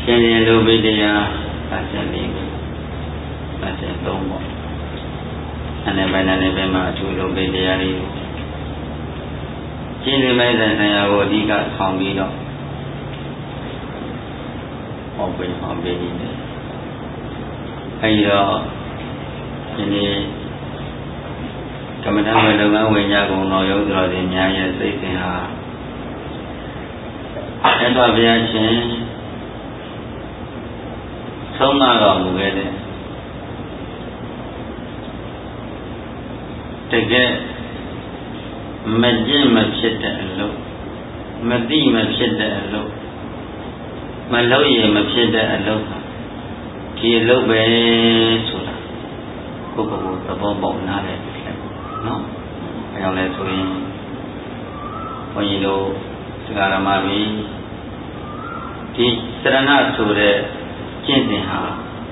ရှင်ရင်လိုပိတရား34ခု33ပေါ့အနေပိုင်းမှာအထူးလိုပိတရားလေးရှင်းနေမဲ့ဆိုင်ရာကိုအဓိကဆောင်ပြီးတော့ဟောပေးနေတယ်အဲဒီတော့ဒီနေ့ကမ္မဋ္ဌာန်းဝေလုပ်ငန်းဝင်ကြကုန်တော်ရုပ်တော်ဒီများရဲ့စိတ်စဉ်ဟာအဲ့တော့ဘုရားရှင်ဆုံးမတော်မူခဲ့တဲ့တကယ်မကျင့်မဖြစ်တဲ့အလုပ်မသိမဖြစ်တဲ့အလုပ်မလုပ်ရင်မဖြစ်တဲ့အလုပ်ဒီအလုပ်ပဲဆိုတာကိုယ့်ကိုယ်သဘောပေါက်နားလည်နော်အဲကြောင့်လဲဆိုရင်ဘုန်းကြီးတို့စကားဓမ္မတွေဒီစရဏဆိုတဲ့ကျင့်စဉ်ဟာ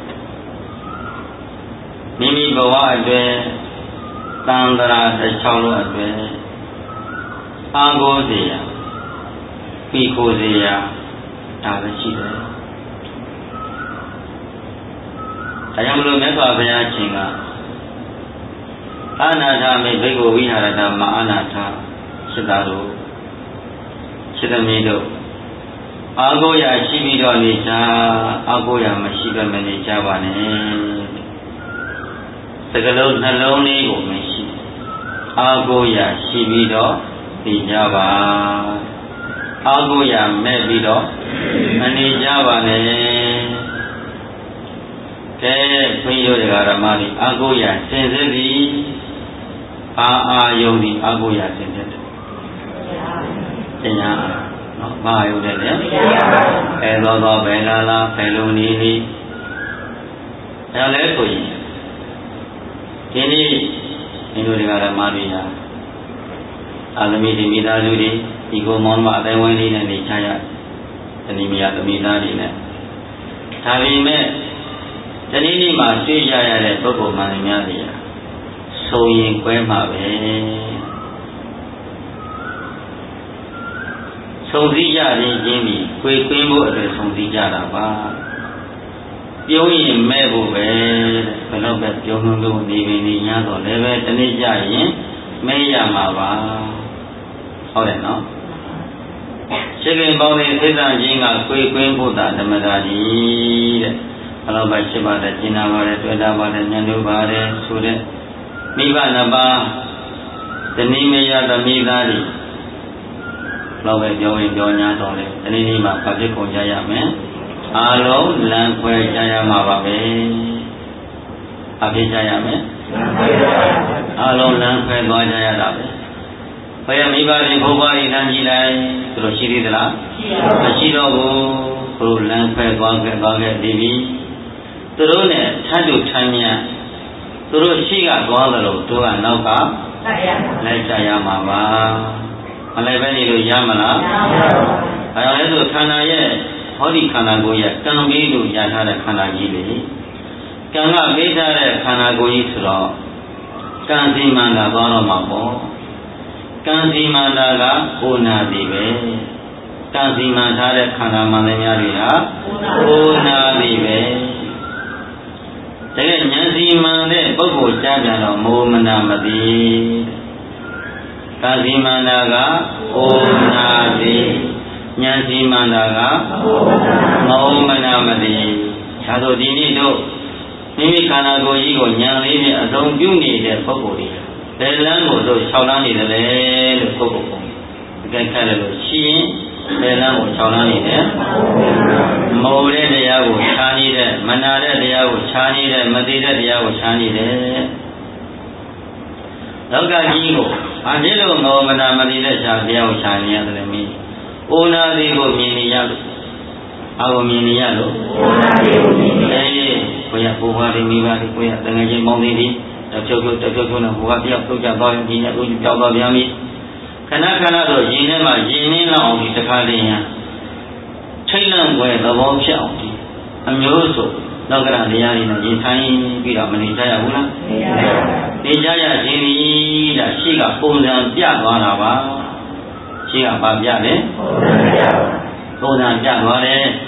မိမိဘဝအတွင်းသံဃာတစ်ချောင်းလုံးအတွင်းအားကိုးစေရပြီးခိုးစေရဒါပဲရှိတယ်ဒါကြောင့်မလို့မြတ်စွာဘုရားရှင်ကအာနာထမိဘိက္ခုဝိဟာရတမအာနာထစိတ္တတို့စိတ္တမီတို့အာကိုရာရှိပြီးတော့နေကြအာကိုရာမရှိဘဲမနေကြပါနဲ့စကလုံးနှလုံးလေးကိုမရှိအာကိုရာရှိပြီးတော့နေကြပါအာကိုရာမဲ့ပြီးတော့မနေကြပါနဲ့ကဲဘုန်းကြီးတို့ဓမ္မတွေအာကိုရာစင်စစ်သည်အာယုန်သည်အာကိုရာစင်စစ်တယ်တရားနော်ဘာယုန်တယ်လဲအဲသောဘယ်လာဘယ်လိုနေနေအဲလဲဆိုရင်ဒီနေ့ဒီလိုဓမ္မတွေဟာအာသမီဒီမိသားစုတွေဒီကိုမောင်မအတိုင်းဝိုင်းလေးနဲ့နေချရတဏိမယသမီးသားတွေနဲ့ဒါပေမဲ့တဏိနေ့မှာတွေ့ကြရတဲ့ပုဂ္ဂိုလ်မှန်များတွေဆုံရင်ကွဲမှာပဲဆုံစည်းကြခြင်းချင်းပြီးခွေခွင်းဖို့အတွက်ဆုံစည်းကြတာပါပြုံးရင်မဲ့ဖို့ပဲဘယ်တော့ပဲပြုံးလို့နေပြီနေ냐တော့လည်းပဲတနေ့ကြရင်မဲရမှာပါဟုတ်တယ်နော်ရှိခင်ပေါင်းတဲ့သိက္ခာချင်းကခွေခွင်းဖို့တာဓမ္မတာကြီးတဲ့ဘယ်တော့ပဲရှိပါတယ်ကျင်နာပါတယ်တွေ့တာပါတယ်ဉာဏ်တို့ပါတယ်ဆိုတဲ့မိဘနှစ်ပါးတဏိမယသမီးသားတွေတော့ပဲပြောရင်ပြော냐တော့လေတဏိနေ့မှာဘာဖြစ်ကုန်ကြရမလဲအားလုံးလမ်းခွဲကြရမှာပါပဲဘာဖြစ်ကြရမလဲအားလုံးလမ်းခွဲသွားကြရတာပဲဘယ်မိဘတွေဘုရားဤလမ်းကြည့်လိုက်သူတို့ရှိသေးသလားမရှိတော့ဘူးသူတို့လမ်းခွဲသွားခဲ့ပြီးပြီသူတို့နဲ့ထပ်တူထိုင်မြန်သူတို့ရှိကသွားသလိုသူကနောက်ကလိုက်ကြရမှာပါမလိုက်ပဲနေလို့ရမလားမရဘူးအဲဒါလည်းဆိုခန္ဓာရဲ့ဟောဒီခန္ဓာကိုယ်ရဲ့ကံပြီးလို့ရထားတဲ့ခန္ဓာကြီးလေကံကပေးထားတဲ့ခန္ဓာကိုယ်ကြီးဆိုတော့ကံစီမံတာသွားတော့မှာပေါ့ကံစီမံတာကကိုနာသည်ပဲကံစီမံထားတဲ့ခန္ဓာမှန်တဲ့များတွေဟာကိုနာသည်ပဲတကယ်ဉာဏ်စီမံတဲ့ပုဂ္ဂိုလ်ကြားပြန်တော့မောမနာမသိကံစီမံတာကကိုနာသည်ဉာဏ်စီမံတာကမောမနာမသိဒါဆိုဒီနေ့တို့မိမိခန္ဓာကိုယ်ကြီးကိုဉာဏ်လေးဖြင့်အသုံးပြုနေတဲ့ပုဂ္ဂိုလ်တွေဘယ်လမ်းကိုတို့၆လမ်းနေတယ်လဲလို့ပုဂ္ဂိုလ်ကိုအကဲခတ်တယ်လို့ရှိရင်ဘယ်လမ်းကို၆လမ်းနေတယ်မောတဲ့တရားကိုခြားနေတဲ့မနာတဲ့တရားကိုခြားနေတဲ့မသိတဲ့တရားကိုခြားနေတယ်လောကကြီးကိုဘာဖြစ်လို့မောမနာမသိတဲ့တရားကိုခြားနေရတယ်လဲမင်းအိုနာသည်ကိုမြင်နေရလို့အာကိုမြင်နေရလို့အိုနာသည်ကိုမြင်နေတယ်ကိုရဘုရားတွေမိဘတွေကိုရတငယ်ချင်းမောင်းသေးသည်တဖြုတ်နဲ့ဘုရားပြောက်ထုတ်ကြသွားရင်ဒီနဲ့ဦးပြောက်သွားပြန်ပြီခဏခဏဆိုရင်ထဲမှာရင်နှင်းလောက်အောင်ဒီတစ်ခါတည်းညာထိတ်လန့်ွယ်သဘောဖြစ်အောင်ဒီအမျိုးဆိုလောကရတရားတွေနဲ့ရင်ဆိုင်ပြီးတော့မနေကြရဘူးလားနေကြရခြင်းဒီဒါရှိကပုံစံပြသွားတာပါရှိကဘာပြလဲပုံစံပြသွားတယ်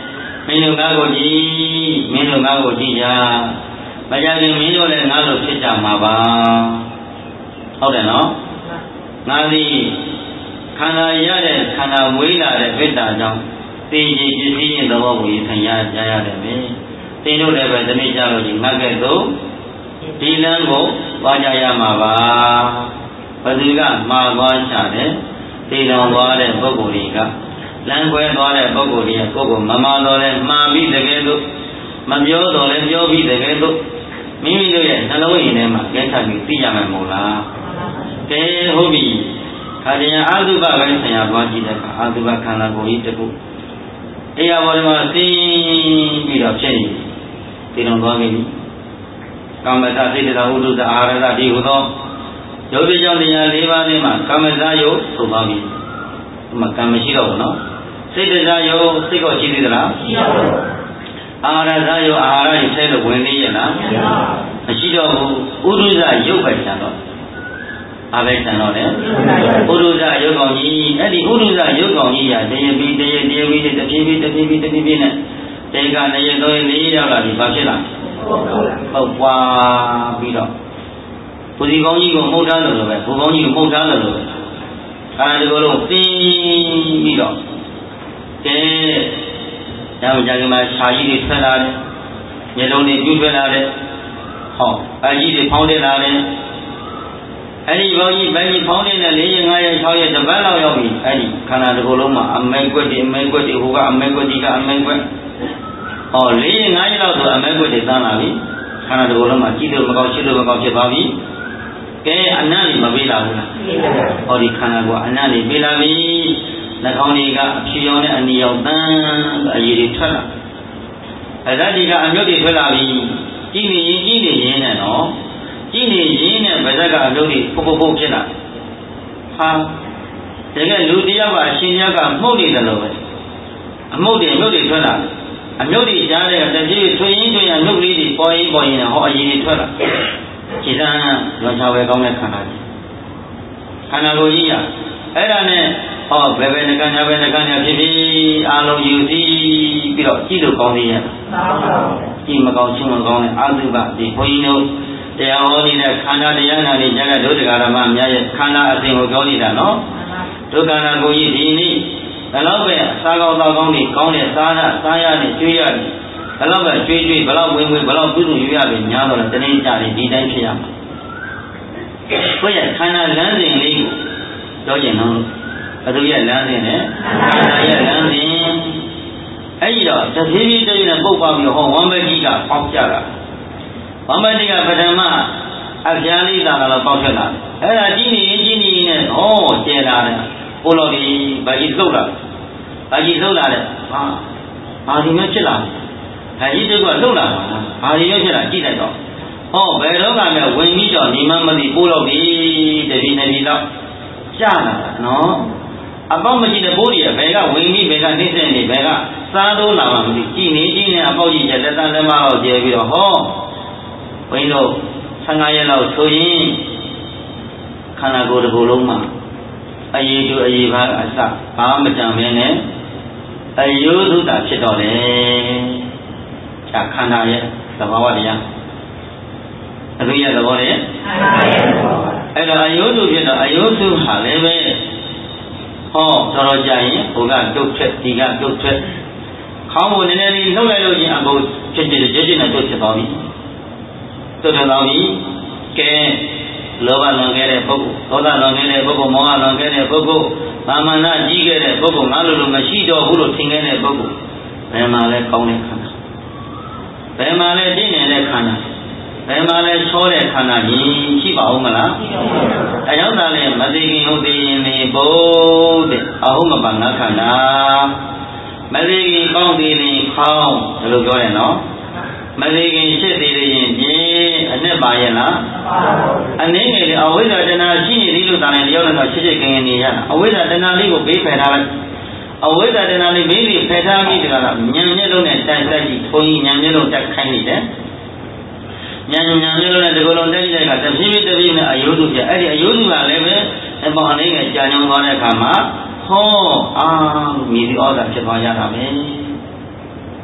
မင်းတို့ငါကိုကြည့်မင်းတို့ငါကိုကြည့်ကြမကြခင်မင်းတို့လည်းငါလိုဖြစ်ကြမှာပါဟုတ်တယ်နော်ငါသည်ခန္ဓာရတဲ့ခန္ဓာမွေးလာတဲ့ပိတ္တာကြောင့်သိကြည်ပစ္စည်းရဲ့သဘောကိုခံရကြရတယ်ပဲသင်တို့လည်းပဲဒီနေ့ကြလို့ဒီငါကဲ့သို့ဒီလမ်းကိုသွားကြရမှာပါဘယ်သူကမှားသွားချတယ်သိတော်သွားတဲ့ပုဂ္ဂိုလ်တွေကလမ်းခွဲသွားတဲ့ပုဂ္ဂိုလ်တွေကကိုယ်ကိုမမှားတော့လဲမှားပြီးတကယ်လို့မပြောတော့လဲပြောပြီးတကယ်လို့မိမိတို့ရဲ့နှလုံးရည်ထဲမှာကဲချပြီးသိရမယ်မို့လားကဲဟုတ်ပြီခါကျရင်အာသုဘပဲဆရာသွားကြည့်တဲ့အခါအာသုဘခန္ဓာကိုယ်ကြီးတစ်ခုတရားပေါ်မှာသိပြီးတော့ဖြစ်နေသိတော်သွားပြီကာမတသိတ္တဥဒ္ဒအာရတဒီဟုသောယုတ်ကြောင့်တရား၄ပါးနဲ့မှာကာမဇာယုဆိုသွားပြီဒီမှာကံမရှိတော့ဘူးနော်စိတ်တရားယုစိတ်ကောရှိသေးသလားရှိပါဘူးအာဟာရဇာယုအာဟာရတွေထဲလို့ဝင်သေးရဲ့လားမရှိတော့ဘူးဥဒ္ဒဇယုပဲဆံတော့အားပဲဆံတော့လေဥဒ္ဒဇယုကောင်ကြီးအဲ့ဒီဥဒ္ဒဇယုကောင်ကြီးရာတရေပြီးတရေပြီးတဖြည်းဖြည်းနဲ့တေကနေရတော့၄ရောက်လာပြီဘာဖြစ်လာပုတ်ပွားပြီးတော့ပူစီကောင်းကြီးကိုမှုတ်ထားလို့ပဲဘူကောင်းကြီးကိုမှုတ်ထားလို့ပဲအဲဒီလိုလုံးသိပြီးတော့ကဲကြောင်ကြကမှာခြာကြီးတွေထွက်လာတယ်မျက်လုံးတွေပြူးထွက်လာတယ်ဟောအကြီးတွေဖောင်းတက်လာတယ်အဲဒီဘောကြီးဘယ်ကြီးဖောင်းနေတဲ့၄ရက်၅ရက်၆ရက်တပတ်လောက်ရောက်ပြီအဲဒီခန္ဓာတစ်ခုလုံးမှာအမဲကွက်တွေဟိုကအမဲကွက်ဒီကအမဲကွက်ဟော၄ရက်၅ရက်လောက်ဆိုအမဲကွက်တွေတန်းလာပြီခန္ဓာတစ်ခုလုံးမှာကြည့်လို့မကောင်းရှင်းလို့မကောင်းဖြစ်သွားပြီကဲအနတ်ကြီးမပေးလာဘူးလားဟောဒီခန္ဓာကိုအနတ်ကြီးပေးလာပြီနှာခေါင်းကြီးကအဖြူရောင်နဲ့အနီရောင်တန်းအရည်တွေထွက်လာအဇတ်ကြီးကအမြုပ်တွေထွက်လာပြီကြည့်နေရင်နဲ့နော်ကြည့်နေရင်နဲ့ဗဇက်ကအမြုပ်တွေပုတ်ဖြစ်လာဟာတကယ်လူတယောက်ကအရှင်ယောက်ကမှုတ်နေတယ်လို့ပဲအမှုတ်တွေထွက်လာအမြုပ်တွေကြားတဲ့တကြီးထွင်ရင်အမြုပ်လေးတွေပေါ်ရင်ဟောအရည်တွေထွက်လာခြေစမ်းလွန်ချပဲကောင်းတဲ့ခန္ဓာကြီးခန္ဓာကိုယ်ကြီးရအဲ့ဒါနဲ့ဟောဘယ်နှကညာဖြစ်ပြီးအာလုံးယူစီပြီးတော့ကြည့်လို့ကောင်းသေးရဲ့ကြည့်မကောင်းရှင်းမကောင်းတဲ့အာသုဘဒီဘုန်းကြီးတို့တရားဟောနေတဲ့ခန္ဓာတရားနာနေကြတဲ့ဒုဒကာရမအများရဲ့ခန္ဓာအစဉ်ကိုပြောနေတာနော်ဒုက္ခနာကိုကြီးဒီနေ့ဘယ်တော့ပဲစားကောင်းသောကောင်းတွေကောင်းတဲ့စားရနဲ့ကျွေးရတယ်ဘယ်တော့ပဲကျွေးဘယ်တော့ဝင်ဘယ်တော့ပြုစုယူရပြီညာတော့တနေ့ကြတယ်ဒီတိုင်းဖြစ်ရမှာကိုယ့်ရဲ့ခန္ဓာလမ်းစဉ်လေးကိုပြောကျင်တော့ဘယ်သူရဲ့လမ်းစဉ်နဲ့ခန္ဓာရဲ့လမ်းစဉ်အဲ့ဒီတော့တဖြည်းဖြည်းတည်းနဲ့ပုတ်ပါပြီးဟောဝမ်းမကြီးကပေါက်ကြတာဝမ်းမကြီးကပထမအပြားလေးသာတော့ပေါက်ဖြစ်လာအဲ့ဒါကြီးနေနဲ့ဟောကျဲလာတယ်ပို့လို့ဒီဘာကြီးလှုပ်လာတယ်ဟာဒီမဲ့ဖြစ်လာဒါကြီးတို့ကလှုပ်လာတာဘာကြီးမဲ့ဖြစ်လာကြည့်လိုက်တော့ဟောဘယ်တော့မှမဝင်ပြီးတော့နေမှမသိပို့လို့ဒီတပီနေပြီတော့ကြာလာတာနော်အပေါက်မကြည့်တဲ့ပိုးတွေကဘယ်ကဝင်ပြီးဘယ်ကနေစက်နေဘယ်ကစားတော့လာမှမသိကြည်နေအပေါက်ကြီးချက်လက်တန်းလက်မတော့ကျဲပြီးတော့ဟောဘုန်းကြီးတို့15ရက်လောက်ဆိုရင်ခန္ဓာကိုယ်တစ်ခုလုံးမှာအရေးတူအရေးပါအစဘာမှမကြံမင်းနဲ့အယုဒုတာဖြစ်တော့တယ်။ဒါခန္ဓာရဲ့သဘာဝတရားအရိယသဘောနဲ့ခန္ဓာရဲ့သဘောအဲ့တော့အယုဒုဖြစ်တော့အယုဒုဟာလည်းပဲဟောတော်ကြရင်ဘုကတုတ်ထွက်ဒီကတုတ်ထွက်ခေါင်းကိုနည်းနည်းလေးလှုပ်လိုက်လို့ချင်းအကုန်ဖြစ်နဲ့တုတ်ဖြစ်သွားပြီတုတ်ထွက်သွားပြီကဲလောဘလွန်ခဲ့တဲ့ပုဂ္ဂိုလ်ဒေါသလွန်ခဲ့တဲ့ပုဂ္ဂိုလ်မောဟလွန်ခဲ့တဲ့ပုဂ္ဂိုလ်မာမနာကြီးခဲ့တဲ့ပုဂ္ဂိုလ်ငါလိုမရှိတော့ဘူးလို့ထင်ခဲ့တဲ့ပုဂ္ဂိုလ်ဘယ်မှာလဲကောင်းတဲ့ခန္ဓာဘယ်မှာလဲပြည့်နေတဲ့ခန္ဓာဘယ်မှာလဲချောတဲ့ခန္ဓာကြီးရှိပါဦးမလားအရောက်တာလဲမသိခင်ဟုတ်သေးရင်နေဘုဒ္ဓအဟုတ်မပန်ငါခန္ဓာမသိခင်ကောင်းသေးရင်ခေါင်းဒါလိုပြောတယ်နော်မသိခင်ရှစ်သေးရင်ပြင်းအနဲ့ပါရဲ့လားအနေငယ်လေအဝိဇ္ဇာတဏှာရှိနေသေးလို့တာလည်းတယောက်နဲ့ရှစ်ခင်နေရတာအဝိဇ္ဇာတဏှာလေးကိုဘေးဖယ်ထားလိုက်အဝိဇ္ဇာတဏှာလေးဘေးလေးဖယ်ထားပြီးတကလားဉာဏ်မျက်လုံးနဲ့တိုက်ကြည့်ထုံးဉာဏ်မျက်လုံးတက်ခိုင်းနေတယ်ဉာဏ်မျက်လုံးနဲ့ဒီလိုလုံးတက်ကြည့်လိုက်ကတဖြည်းဖြည်းနဲ့အယုဒ္ဓပြအဲ့ဒီအယုဒ္ဓကလည်းပဲအပေါ်အနေငယ်ကြာညောင်းသွားတဲ့အခါမှာဟောမြည်သည့်ဩဇာဖြစ်သွားရတာပဲ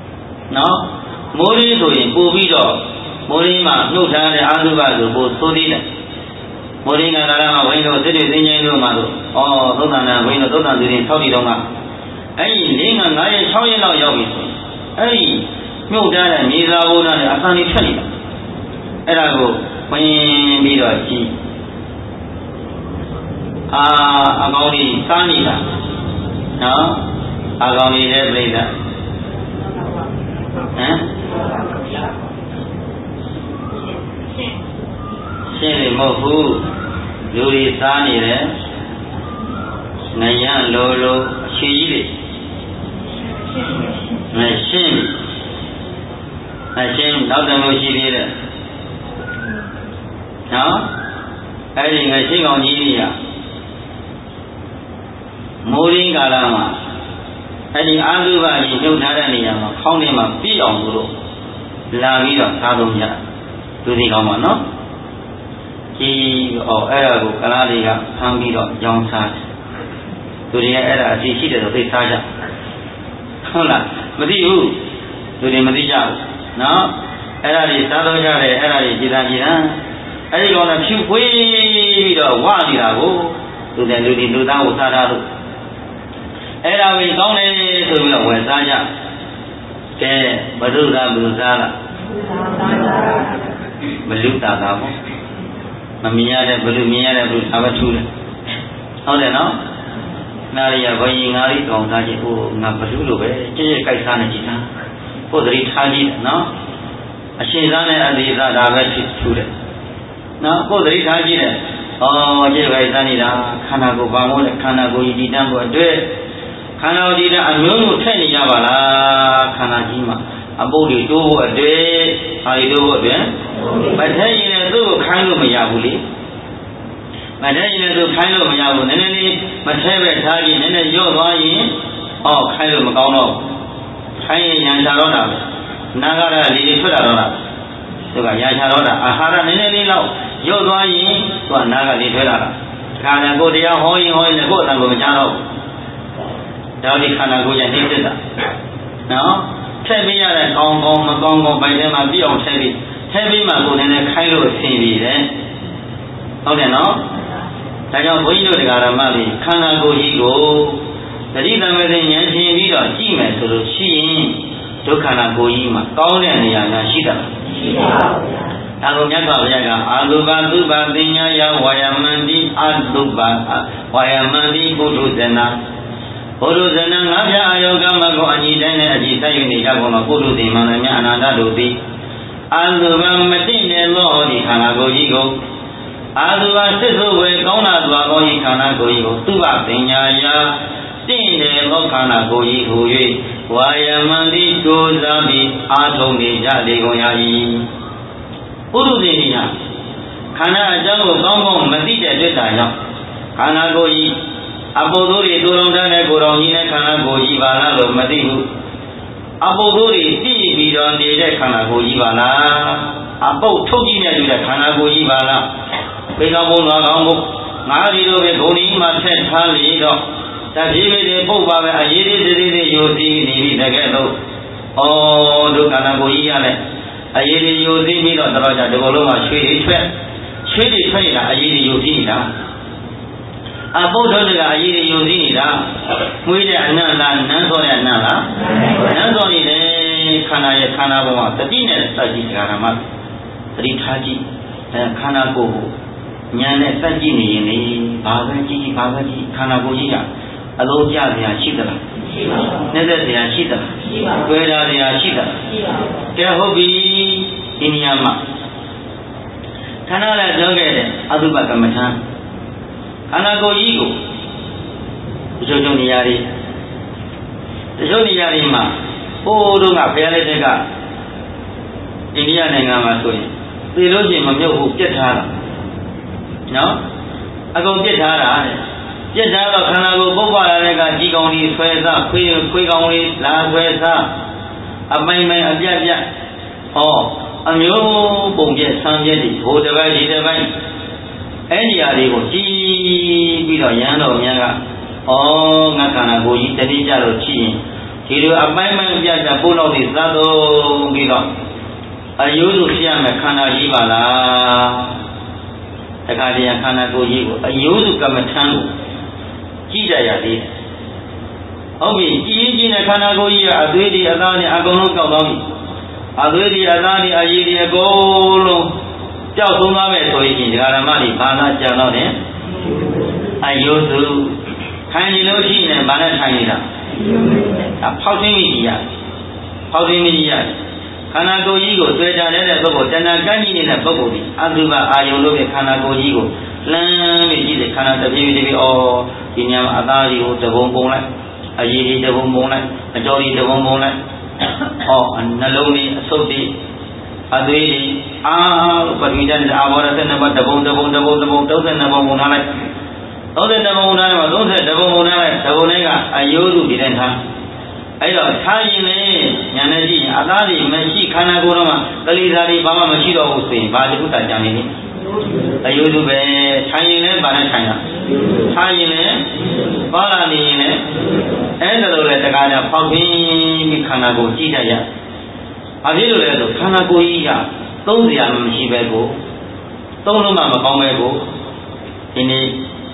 နော်မိုးရင်းဆိုရင်ပို့ပြီးတော့မိုးရင်းမှာနှုတ်ထားတဲ့အာသုဘဆိုပို့သိုးသေးတယ်မိုးရင်းကကာလမှာဘိန်းတို့စစ်တွေသိင်းချင်းတို့မှာတို့သုဒ္ဓနာဘိန်းတို့သုဒ္ဓံသူတွေ6တိတုန်းကအဲ့ဒီ၄ငါ9ရက်6ရက်လောက်ရောက်ပြီဆိုအဲ့ဒီမြုပ်ထားတဲ့မြေသာဘုရားနဲ့အဆန်ကြီးထွက်နေတာအဲ့ဒါကိုဝင်ပြီးတော့ကြည့်အကောင်ကြီးစားနေတာနော်အကောင်ကြီးလည်းပြိဿဟမ်ရှင်းတယ်မဟုတ်ဘူးလူတွေစားနေတယ်ငရံလိုလိုအရှိကြီးတွေရှင်းနောက်တစ်မျိုးရှိသေးတယ်နော်အဲ့ဒီငရှိကောင်ကြီးတွေကမိုးရင်းကာလမှာအဲ့ဒီအာသုဘကြီးနှုတ်ထားတဲ့နေရာမှာခေါင်းထဲမှာပြည့်အောင်လို့လာပြီးတော့စားလို့ရသူဒီကောင်းပါနော်ကြီးအဲ့ဒါကိုကလားတွေကဖမ်းပြီးတော့ရောင်းစားသူတွေကအဲ့ဒါအစီရှိတယ်ဆိုသိစားကြဟုတ်လားမသိဘူးသူတွေမသိကြဘူးနော်အဲ့ဒါတွေစားတော့ကြတယ်အဲ့ဒါတွေကြည်သာအဲ့ဒီကောင်ကဖြူဖွေးပြီးတော့ဝနေတာကိုသူတဲ့လူသားကိုစားတာလို့အဲ့ဒါကိုကောင်းတယ်ဆိုပြီးတော့ဝယ်စားကြကဲဘုရုသာဘုစားလားမလူတာတာပေါ့မမြင်ရတဲ့ဘလူမြင်ရတဲ့ဘလူသာပဲထူးတယ်ဟုတ်တယ်နော်နာရီကဘယင်ငါးရီကောင်သားချင်းဟိုငါဘလူလိုပဲကြည့်ကြိုက်စားနေကြည့်တာကိုယ်သတိထားကြည့်တယ်နော်အရှင်သားနဲ့အသေးသားဒါပဲထူးတယ်နော်ကိုယ်သတိထားကြည့်တယ်ကြည့်ကြိုက်စားနေတာခန္ဓာကိုယ်ဘာမို့လဲခန္ဓာကိုယ်ကြီးတန်းဖို့အတွက်ခန္ဓာကိုယ်ကြီးအမျိုးမျိုးထည့်နေကြပါလားခန္ဓာကြီးမှာအပုပ်တွေတိုးဖို့အတွက်ဟာတွေတိုးဖို့အတွက်မထည့်ရင်လည်းသူ့ကိုခိုင်းလို့မရဘူးလေမထည့်ရင်လည်းသူခိုင်းလို့မရဘူးနည်းနည်းလေးမထည့်ပဲထားရင်နည်းနည်းရော့သွားရင်ခိုင်းလို့မကောင်းတော့ခိုင်းရင်ရံချတော့တာပဲနာဂရလေးတွေထွက်လာတော့တာသူကရံချတော့တာအာဟာရနည်းနည်းလေးတော့ရော့သွားရင်သူကနာဂလေးထွက်လာတာခန္ဓာကိုယ်တရားဟောရင်လည်းကိုယ်အတန်ကိုမချတော့ဒါဒီခန္ဓာကိုယ်ရဲ့နှိမ့်သက်တာနော်ထည့်ပေးရတဲ့ကောင်းကောင်းမကောင်းကောင်းဘိုင်ထဲမှာပြည့်အောင်ထည့်ပြီးမှကိုယ်နဲ့ခိုင်းလို့အဆင်ပြေတယ်ဟုတ်တယ်နော်ဒါကြောင့်ဘုန်းကြီးတို့တရားဓမ္မတွေခန္ဓာကိုယ်ကြီးကိုတတိသမထဉာဏ်ရှင်ပြီးတော့ကြည့်မယ်ဆိုလို့ရှိရင်ဒုက္ခနာကိုယ်ကြီးမှာကောင်းတဲ့နေရာများရှိတာရှိပါဘူးဒါကိုမြတ်စွာဘုရားကအာလုဘသုဘပညာယဝါယမန္တိအလုဘဝါယမန္တိပုထုဇနာဘုရုဇနံငါးပြအာယောကမကိုအညီတိုင်းနဲ့အကြည့်ဆက်ယူနေကြကုန်မှာပုထုဇဉ်မှန်များအနန္တတို့သည်အာသုဘမတင့်တယ်လို့ဒီခန္ဓာကိုယ်ကြီးကိုအာသုဘစစ်ဆိုးဝေကောင်းလာစွာကောင်းဤခန္ဓာကိုယ်ကြီးကိုသူဘပညာယတင့်တယ်သောခန္ဓာကိုယ်ကြီးဟူ၍ဝါယမန္တိကြိုးစားပြီးအာထုံနေကြလေကုန်ရ၏ပုထုဇဉ်တွေဟာခန္ဓာအကြောင်းကိုကောင်းကောင်းမသိတဲ့အတွက်ကြောင့်ခန္ဓာကိုယ်ကြီးအပုပ်တို့တွေတူလုံးထားတဲ့ကိုယ်တော်ကြီးနဲ့ခန္ဓာကိုယ်ကြီးပါလားလို့မသိဘူးအပုပ်တို့တွေပြည့်ပြီးတော့နေတဲ့ခန္ဓာကိုယ်ကြီးပါလားအပုပ်ထုတ်ကြည့်နေတဲ့ခန္ဓာကိုယ်ကြီးပါလားဘေကောင်းဘုံတော်ကောင်းဘုငါးဒီလိုပဲဂုဏ်ကြီးမှထက်ထားလေတော့တပြေးပြေးတွေပုတ်ပါပဲအရေးသေးသေးယိုစီးနေပြီတကယ်လို့ဒုက္ခနာကိုယ်ကြီးရတဲ့အရေးသေးယိုစီးပြီးတော့တော်ကြဒီလိုလုံးမှာရွှေတွေထွက်နေတာအရေးသေးယိုစီးနေတာအပုဒ္ဓတွေကအရေးယုံစည်းနေတာမွေးတဲ့အနန္တနန်းစောတဲ့အနန္တလားနန်းစောနေတယ်ခန္ဓာရဲ့ခန္ဓာပေါ်မှာတတိနဲ့စัจကြည့်တရားဓမ္မသတိထားကြည့်ခန္ဓာကိုယ်ကိုဉာဏ်နဲ့စัจကြည့်နေရင်လေဘာပဲကြည့်ခန္ဓာကိုယ်ကြီးကအလုံးကြစရာရှိသလားရှိပါဘူး။နဲ့စရာရှိသလားရှိပါဘူး။တွေ့တာစရာရှိသလားရှိပါဘူး။ကဲဟုတ်ပြီဒီနေရာမှာခန္ဓာလည်းပြောခဲ့တယ်အတုပကမ္မထာခန္ဓာကိုယ်ကြီးကိုတချို့နေရာတွေမှာဟိုးတို့ကဘုရားလက်ထက်ကအိန္ဒိယနိုင်ငံမှာဆိုရင်သေလို့ရှိရင်မမြုပ်ဘူးပြတ်ထားတာနော်အကုန်ပြတ်ထားတာတဲ့ပြတ်ထားတော့ခန္ဓာကိုယ်ပုပ်ပါလာတဲ့ကကြီးကောင်းကြီးဆွဲစားခွေးကောင်းလေးလာဆွဲစားအပိုင်အပြတ်အမျိုးပုံပြက်ဆံပြက်တွေဟိုတစ်ပိုင်းဒီတစ်ပိုင်းအဲ့ဒီအရာတွေကိုကြည်ပြီးတော့ရန်တော်များကငါခန္ဓာကိုယ်ကြီးတတိကြလို့ရှိရင်ဒီလိုအပိုင်းပိုင်းပြတ်ပို့လို့ဒီသတ်တော့ပြီးတော့အယုစုဖြစ်ရမယ်ခန္ဓာကြီးပါလားတခါတည်းခန္ဓာကိုယ်ကြီးကိုအယုစုကမ္မထံကိုကြည့်ကြရသေးတယ်ဟုတ်ပြီကြည်ကြီးနဲ့ခန္ဓာကိုယ်ကြီးကအသွေးတွေအသားတွေအကုန်လုံးကြောက်သွားပြီအသွေးတွေအသားတွေအရည်တွေအကုန်လုံးကြောက်ဆုံးသွားမယ်ဆိုရင်ဒီဃာရမတွေဘာသာကြံတော့တယ်အယုစုခိုင်းနေလို့ရှိရင်ဘာနဲ့ထိုင်နေတာဖောက်သိမ်းမိကြီးရဖောက်သိမ်းမိကြီးရခန္ဓာကိုယ်ကြီးကိုတွေ့ကြတဲ့ပုဂ္ဂိုလ်တဏှာကန့်ကြီးနေတဲ့ပုဂ္ဂိုလ်ဒီအတုပအာယုံလို့ပဲခန္ဓာကိုယ်ကြီးကိုလှမ်းပြီးကြည့်တယ်ခန္ဓာတစ်ပြေးပြေးဩဒီညမှာအသားကြီးကိုတပုံပုံလိုက်အရည်ကြီးတပုံပုံလိုက်အကြောကြီးတပုံပုံလိုက်နှလုံးကြီးအဆုပ်ကြီးအသွေးကြီးပထဝီဓာတ်အာဘောရတဲ့နံပါတ်တပုံ32ပုံပုံထားလိုက်32ပုံထားမှာ32ပုံပုံထားလိုက်တပုံလေးကအယုစုဒီတိုင်းထားအဲ့တော့ထားရင်လေညာနဲ့ကြည့်ရင်အသားတွေမရှိခန္ဓာကိုယ်တော့မှကလေးစားတွေဘာမှမရှိတော့ဘူးဆိုရင်ဘာတခုတကြံနေလဲအယုစုပဲထိုင်ရင်လည်းဘာနဲ့ထိုင်တာထားရင်လည်းပါလာနေရင်လည်းအဲ့ဒါလိုလေတခါကျဖောက်ပြီးခန္ဓာကိုယ်ကြည့်တတ်ရဘာဖြစ်လို့လဲဆိုခန္ဓာကိုယ်ကြီးကသုံးစရာမရှိပဲကိုသုံးလို့မှမကောင်းပဲကိုဒီနေ့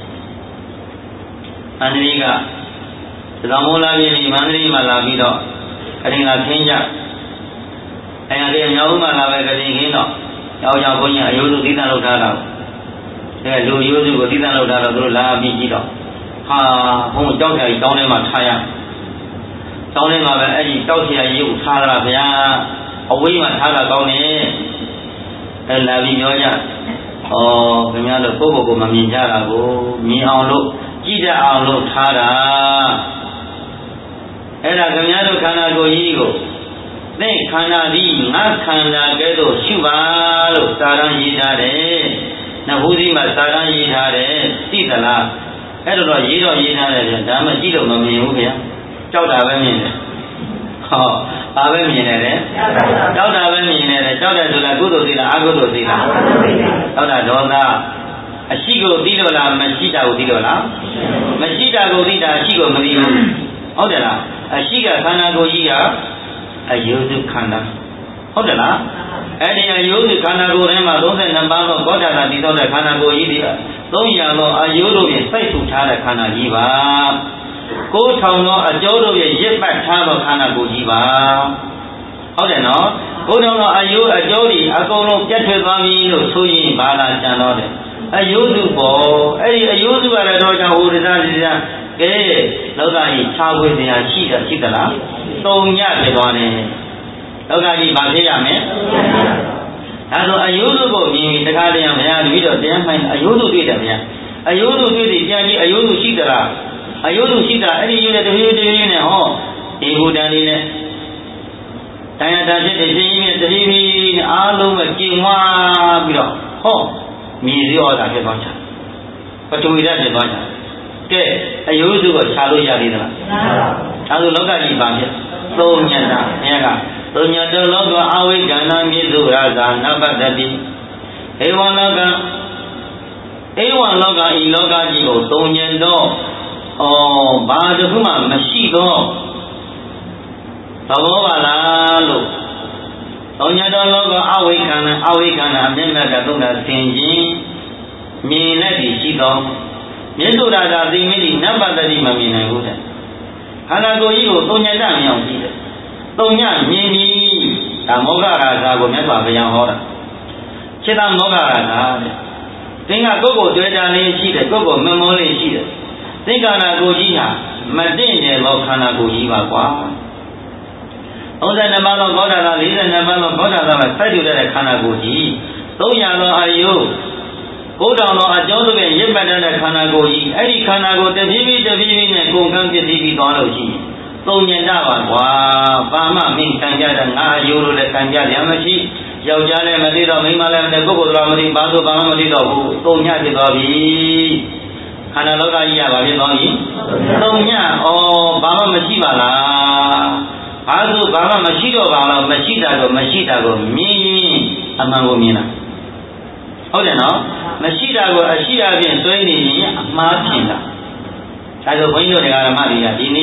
အန္တရာယ်ကသံမောလာပြည်မန္တလေးမှာလာပြီးတော့အရင်ကခင်းကြအဲ့ဒါလေးမြောက်ဦးမှာလာပဲကလေးခင်းတော့ကြောင်ဘုန်းကြီးအယုစုသီးသန့်လုပ်ထားတာအဲ့လူယုစုကိုသီးသန့်လုပ်ထားတော့သူတို့လာပြီးကြည့်တော့ဟာဘုန်းကြောက်ကြကြီးတောင်းထဲမှာထားရတောင်းထဲမှာပဲအဲ့ဒီတောက်ဆရာကြီးကိုထားတာဗျာအဝေးမှာထားတာကောင်းနေအဲ့လာပြီးပြောကြခင်ဗျားတို့ကိုယ့်ကိုယ်ကိုမမြင်ကြတာကိုမြင်အောင်လို့ကြည့်တတ်အောင်လို့ထားတာအဲ့ဒါခင်ဗျားတို့ခန္ဓာကိုယ်ကြီးကိုသင်ခန္ဓာသည်ငါခန္ဓာကဲ့သို့ရှုပါလို့စာရန်ရေးထားတယ်နဟူစီမှာစာရန်ရေးထားတယ်သိသလားအဲ့တော့ရေးတော့ရေးထားတယ်ဗျဒါမှကြည့်လို့မမြင်ဘူးဗျကြောက်တာပဲမြင်တယ်ဘာပဲမြင်နေတယ်ကြောက်တာပဲမြင်နေတယ်ကြောက်တယ်ဆိုတာကုသိုလ်သိလားအကုသိုလ်သိလားကြောက်တာဒေါသအရှိကိုသိလို့လားမရှိတာကိုသိလို့လားမရှိတာကိုသိတာအရှိကိုမသိဘူးဟုတ်တယ်လားအရှိကခန္ဓာကိုယ်ကြီးကအယုစုခန္ဓာဟုတ်တယ်လားအဲ့ဒီအယုစုခန္ဓာကိုယ်ထဲမှာ32ပါးသောဘောဓတာတည်သောတဲ့ခန္ဓာကိုယ်ကြီးဒီ300သောအယုတို့ဖြင့်စိုက်ထူထားတဲ့ခန္ဓာကြီးပါ9000သောအကျိုးတို့ဖြင့်ရစ်ပတ်ထားသောခန္ဓာကိုယ်ကြီးပါဟုတ်တယ်နော်9000သောအယုအကျိုးတွေအကုန်လုံးပြတ်ထွက်သွားပြီလို့ဆိုရင်ဘာလာကြံတော့တယ်အယုစုပေါ်အဲ့ဒီအယုစုကလည်းတော့ကြောင့်ဟိုတရားစီတရားကဲလောကကြီးခြားဝေးစရာရှိသလားသုံးညဖြစ်သွားတယ်လောကကြီးဘာဖြစ်ရမလဲဒါဆိုအယုစုကိုမြင်ပြီးတခါတည်းဘုရားပြီးတော့တရားမှန်အယုစုတွေ့တယ်ဗျာအယုစုတွေ့ပြီးပြန်ပြီးအယုစုရှိသလားအယုစုရှိတာအဲ့ဒီယူတဲ့တဖြည်းဖြည်းနဲ့ဟောဒီဘူတန်လေးနဲ့တရားတာဖြစ်တဲ့ရှင်ကြီးနဲ့တဖြည်းဖြည်းနဲ့အားလုံးပဲကျင်ဝါပြီးတော့ဟောမြည်ရောတာဖြစ်သွားချာပထဝီဓာတ်ဖြစ်သွားချာကဲအယုစုကိုခြာလို့ရသေးသလားဒါဆိုလောကကြီးပါဖြစ်သုံးညတာဘုရားကသုံးညတလောကအဝိကန္နမြေစုရာဇာနပတ္တိဧဝံလောကဤလောကကြီးကိုသုံးညတော့ဘာတခုမှမရှိတော့သဘောပါလားလို့သုံးညတော်လောကအဝိကန္နအမျက်နှာကသုံးတာဆင်ခြင်းမြင်လက်ပြီးရှိတော့မြတ်စွာဘုရားသိမိသည့်နပတ္တိမမြင်နိုင်ဘူးတဲ့ခန္ဓာကိုယ်ကြီးကိုသုံးညတမြောင်ကြည့်တယ်သုံးညမြင်ပြီးဒါမောဂရာဇာကိုမြတ်စွာဘုရားဟောတာခြေတမောဂရာဇာတဲ့သင်္ကကိုယ်ကိုတွေ့တာလေးရှိတယ်ကိုယ်ကိုမမောလေးရှိတယ်သင်္ခါရကိုယ်ကြီးဟာမတင့်တယ်လို့ခန္ဓာကိုယ်ကြီးပါကွာ32ပါးသောဘောဓတာ42ပါးသောဘောဓတာမှာစိုက်ထူတဲ့ခန္ဓာကိုယ်ကြီး300သောအာယု9000သောအကျော်တို့ရဲ့ရစ်ပတ်တဲ့ခန္ဓာကိုယ်ကြီးအဲ့ဒီခန္ဓာကိုယ်တဖြည်းဖြည်းနဲ့ကုန်ကန်းပြည့်ပြီးသွားလို့ရှိရင်သုံးညတာပါကွာဘာမှမင်းကံကြတဲ့ငါအယုလို့လည်းကံကြရမရှိယောက်ျားလည်းမသိတော့မိန်းမလည်းမသိပုဂ္ဂိုလ်တော်မသိဘာလို့ဘာမှမသိတော့ဘူးသုံးညဖြစ်သွားပြီခန္ဓာလောကကြီးကဘာဖြစ်သွားပြီသုံးညဘာမှမရှိပါလားဘာလို့ဘာမှမရှိတော့ပါလားမရှိတာကိုမြင်ရင်အမှန်ကိုမြင်တာဟုတ်တယ်နော်မရှိတာကိုအရှိအပြင်ဆွဲနေရင်အမှားဖြစ်တာဒါဆိုဘုန်းကြီးတို့တရားဓမ္မတွေကဒီနေ့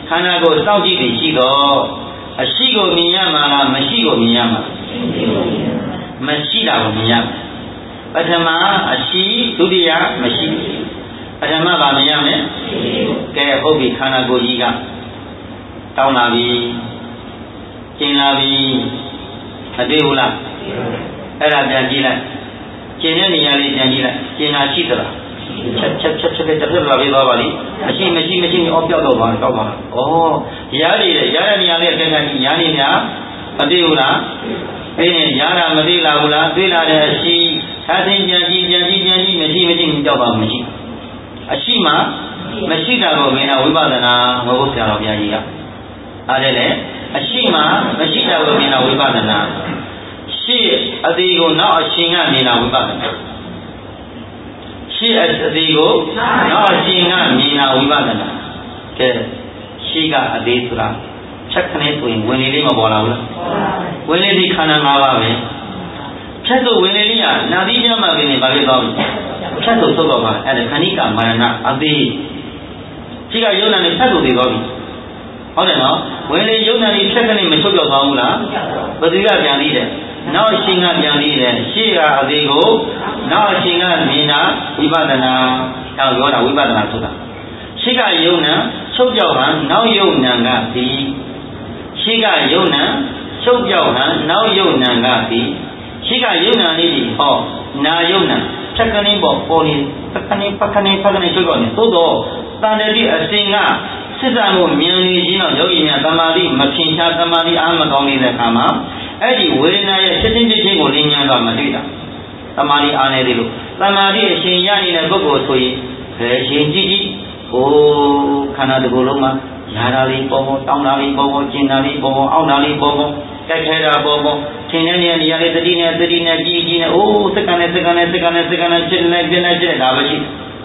ခန္ဓာကိုယ်စောင့်ကြည့်ပြီးရှိတော့အရှိကိုမြင်ရမှာလားမရှိကိုမြင်ရမှာမရှိတာကိုမြင်ရမှာပထမအရှိဒုတိယမရှိပထမဗာမြင်ရမယ်ကဲဟုတ်ပြီခန္ဓာကိုယ်ကြီးကတောင်းလာပြီကျင်လာပြီမတွေ့ဘူးလားအဲ့ဒါပြန်ကြည့်လိုက်ကျင်တဲ့နေရာလေးပြန်ကြည့်လိုက်ကျင်တာရှိသလားချက်လာပြီးသွားပါလိမရှိအော်ပြောက်တော့ပါတော့ပါဩရားနေတယ်ရားတဲ့နေရာလေးတက်တက်ကြီးရားနေများမတွေ့ဘူးလားအဲ့နဲ့ရားတာမတွေ့လာဘူးလားတွေ့လာတဲ့အရှိသာသိပြန်ကြည့်မရှိကြောက်ပါမရှိအရှိမှမရှိတာကိုမင်းကဝိပဿနာမဟုတ်ဆရာတော်ဘုရားကြီးကအားတယ်လေအရှိမှမရှိတာကိုမြင်တာဝိပဿနာရှိအသေးကိုနောက်အရှင်ကမြင်တာဝိပဿနာရှိအသေးကိုနောက်အရှင်ကမြင်တာဝိပဿနာကဲရှိကအသေးဆိုတာချက်ခနဲ့ဆိုရင်ဝင်လေလေးမပေါ်လာဘူးလားဝင်လေဒီခန္ဓာ၅ပါးပဲချက်ဆိုဝင်လေလေးကနာသီးပြမှာပြင်နေပါဖြစ်သွားပြီချက်ဆိုသုတ်တော့ပါအဲ့ဒါခဏိကမရဏအသေးရှိကယုံနာနဲ့ချက်ဆိုသေးသွားပြီဟုတ်တယ်နော်ဝင်လေယုံနာကြီးဖြက်ကလေးမချုပ်ပြောက်သွားဘူးလားဘယ်သူကပြန်ပြီးတယ်နောက်အရှင်ကပြန်ပြီးတယ်ရှေ့ကအသေးကိုနောက်အရှင်ကမြင်တာဝိပဿနာတောက်ပြောတာဝိပဿနာဆိုတာရှေ့ကယုံနာချုပ်ပြောက်ဟန်နောက်ယုံနာကဒီရှေ့ကယုံနာချုပ်ပြောက်ဟန်နောက်ယုံနာကဒီရှေ့ကယုံနာလေးဒီဟောနာယုံနာဖြက်ကလေးပေါ်နေဖက်ခနေချုပ်ပြောက်နေသို့တော့တန်တယ်ဒီအရှင်ကစစ်တာကိုမြင်နေခြင်းတော့ယောဂီများသမာဓိမဖြင်ချသမာဓိအားမကောင်းနေတဲ့အခါမှာအဲ့ဒီဝေဒနာရဲ့ဖြစ်ခြင်းကိုလင်းဉာဏ်တော့မတွေ့တာသမာဓိအားနေသေးလို့သမာဓိအရှင်ရနေတဲ့ပုဂ္ဂိုလ်ဆိုရင်ဘယ်ရှင်ကြည့်ဟိုခန္ဓာတစ်ခုလုံးမှာရာတာလေးပေါ်တောင်းတာလေးပေါ်ကျင်တာလေးပေါ်အောက်တာလေးပေါ်ကြိုက်ခဲတာပေါ်ထင်တဲ့နေရာလေးသတိနဲ့ကြီးနဲ့အိုးစက္ကန့်နဲ့ဖြစ်နေပြင်းနေဖြစ်တာပဲရှိ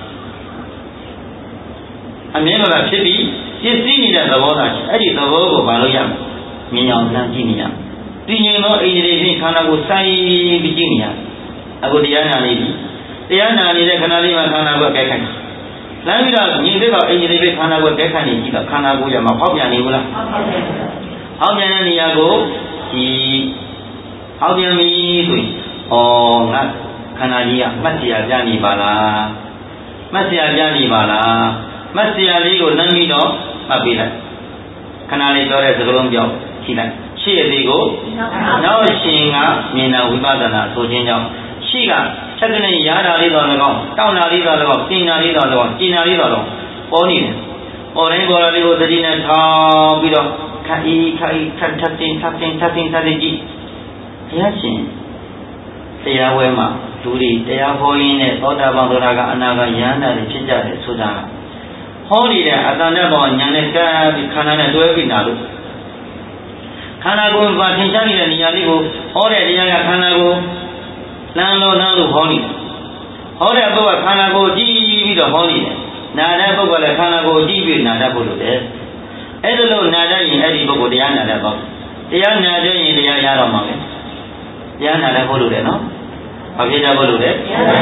အမြဲတမ်းဖြစ်ပြီးပြည့်စည်နေတဲ့သဘောသာရှိအဲ့ဒီသဘောကိုဘာလို့ရမလဲမြင်အောင်နှမ်းကြည့်နေရတည်ငြိမ်သောအိန္ဒြေဖြင့်ခန္ဓာကိုစိုက်ပြီးကြည့်နေရအခုတရားနာနေပြီတရားနာနေတဲ့ခန္ဓာလေးမှာခန္ဓာကိုအကဲခိုင်းလမ်းပြီးတော့ညီသေးတော့အိန္ဒြေဖြင့်ခန္ဓာကိုအကဲခိုင်းနေကြည့်တော့ခန္ဓာကိုရမှာဟောက်ပြန်နေဘူးလားဟောက်ပြန်တဲ့နေရာကိုဒီဟောက်ပြန်ပြီဆိုရင်ငါခန္ဓာကြီးကမှတ်စရာပြနေပါလားမှတ်စရာပြနေပါလားမဆရာလေးကိုလမ်းပြီးတော့မှတ်ပေးလိုက်ခဏလေးပြောတဲ့စကားလုံးပြောကြည့်လိုက်ရှေ့အသေးကိုနောက်ရှင်ကမြင်တာဝိပဿနာဆိုခြင်းကြောင့်ရှေ့ကချက်ကနေရတာလေးတော့လည်းကောင်းတောင်းတာလေးတော့လည်းကောင်းကျင်တာလေးတော့လည်းကောင်းကျင်တာလေးတော့လည်းပေါ်နေတယ်ပေါ်တိုင်းပေါ်တာလေးကိုသတိနဲ့ထောင်းပြီးတော့ခတ်ထပ်တင်ကြည့်ဘုရားရှင်တရားဝဲမှာလူတွေတရားဟောရင်းနဲ့သောတာပန်သောတာကအနာဂတ်ယန္တာတွေဖြစ်ကြတယ်ဆိုတာဟောနေတဲ့အတန်တဲ့ဘောညာနဲ့ကပ်ပြီးခန္ဓာနဲ့တွဲပြီးနာလို့ခန္ဓာကိုယ်ကသင်္ချာနေတဲ့နေရာလေးကိုဟောတဲ့တရားကခန္ဓာကိုလမ်းလို့ဟောနေတယ်ဟောတဲ့ပုဂ္ဂိုလ်ကခန္ဓာကိုကြည့်ပြီးတော့ဟောနေတယ်နာတဲ့ပုဂ္ဂိုလ်ကလည်းခန္ဓာကိုကြည့်ပြီးနာတတ်ဖို့လိုတယ်အဲ့ဒါလို့နာတတ်ရင်အဲ့ဒီပုဂ္ဂိုလ်တရားနာတတ်ပါတရားနာကြရင်တရားရတော့မှာပဲတရားနာတတ်ဖို့လိုတယ်နော်ဘာဖြစ်ကြဖို့လိုလဲ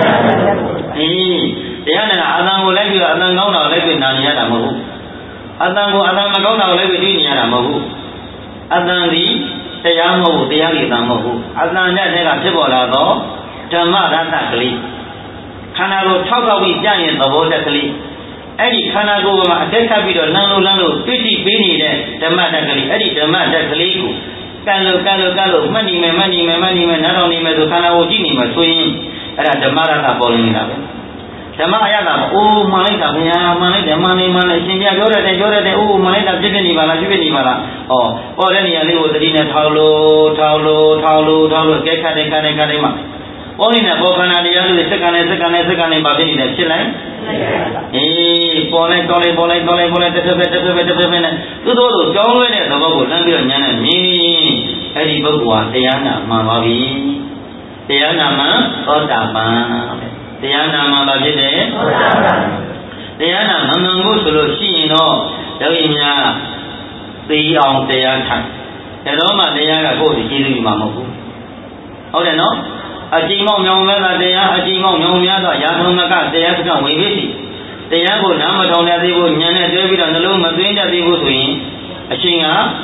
တရားနာအတန်ကိုလိုက်ပြီးတော့အတန်ကောင်းတာကိုလိုက်ပြီးနာနေရတာမဟုတ်ဘူးအတန်ကိုအတန်မကောင်းတာကိုလိုက်ပြီးတွေ့နေရတာမဟုတ်ဘူးအတန်ဒီတရားမဟုတ်ဘူးတရားကြီးအတန်မဟုတ်ဘူးအတန်နဲ့တည်းကဖြစ်ပေါ်လာတော့ဓမ္မရတ္တကလေးခန္ဓာကိုထောက်ပြီးကြရင်သဘောတက်ကလေးအဲ့ဒီခန္ဓာကိုယ်မှာအတက်ခတ်ပြီးတော့လမ်းလို့တွေ့ကြည့်ပေးနေတဲ့ဓမ္မတက်ကလေးအဲ့ဒီဓမ္မတက်ကလေးကိုကံလို့မှတ်နေမယ်နားတော်နေမယ်ဆိုခန္ဓာကိုကြည့်နေမှာဆိုရင်အဲ့ဒါဓမ္မရတ္တပေါ်နေတာပဲဓမ္မအရသာအိုးမှန်လိုက်တာဗျာမှန်လိုက်တယ်မှန်နေရှင်ပြပြောတယ်အိုးမှန်လိုက်တာဖြစ်နေပါလားပေါ်တဲ့နေရာလေးကိုသတိနဲ့ထောက်လို့ကဲခတ်တယ်မှပေါ်နေတဲ့ပေါ်ခန္ဓာတရားတွေစက္ကန့်နဲ့ပါဖြစ်နေတယ်ဖြစ်လိုက်ပေါ်လိုက်တက်နဲ့သို့တော်ကြောင်းလွဲတဲ့သဘောကိုလမ်းပြီးတော့ညာနဲ့မြင်အဲ့ဒီပုဂ္ဂိုလ်ဟာတရားနာမှန်ပါပြီတရားနာမှသောတာပန်တရားနာမှာဖြစ်တယ်တရားနာမမှန်ဘူးဆိုလို့ရှိရင်တော့ယောဂီများသိအောင်တရားထိုင်ဒါတော့မှတရားကကိုယ့်ကိုကျေးဇူးပြုမှာမဟုတ်ဘူးဟုတ်တယ်နော်အကြိမ်မောင်မြောင်များသာတရားအကြိမ်မောင်မြောင်များသာရာထုံမကတရားစကဝင်ပြီတရားကိုနားမထောင်တတ်သေးဘူးဉာဏ်နဲ့တွဲပြီးတော့နှလုံးမသွင်းတတ်သေးဘူးဆိုရင်အချိန်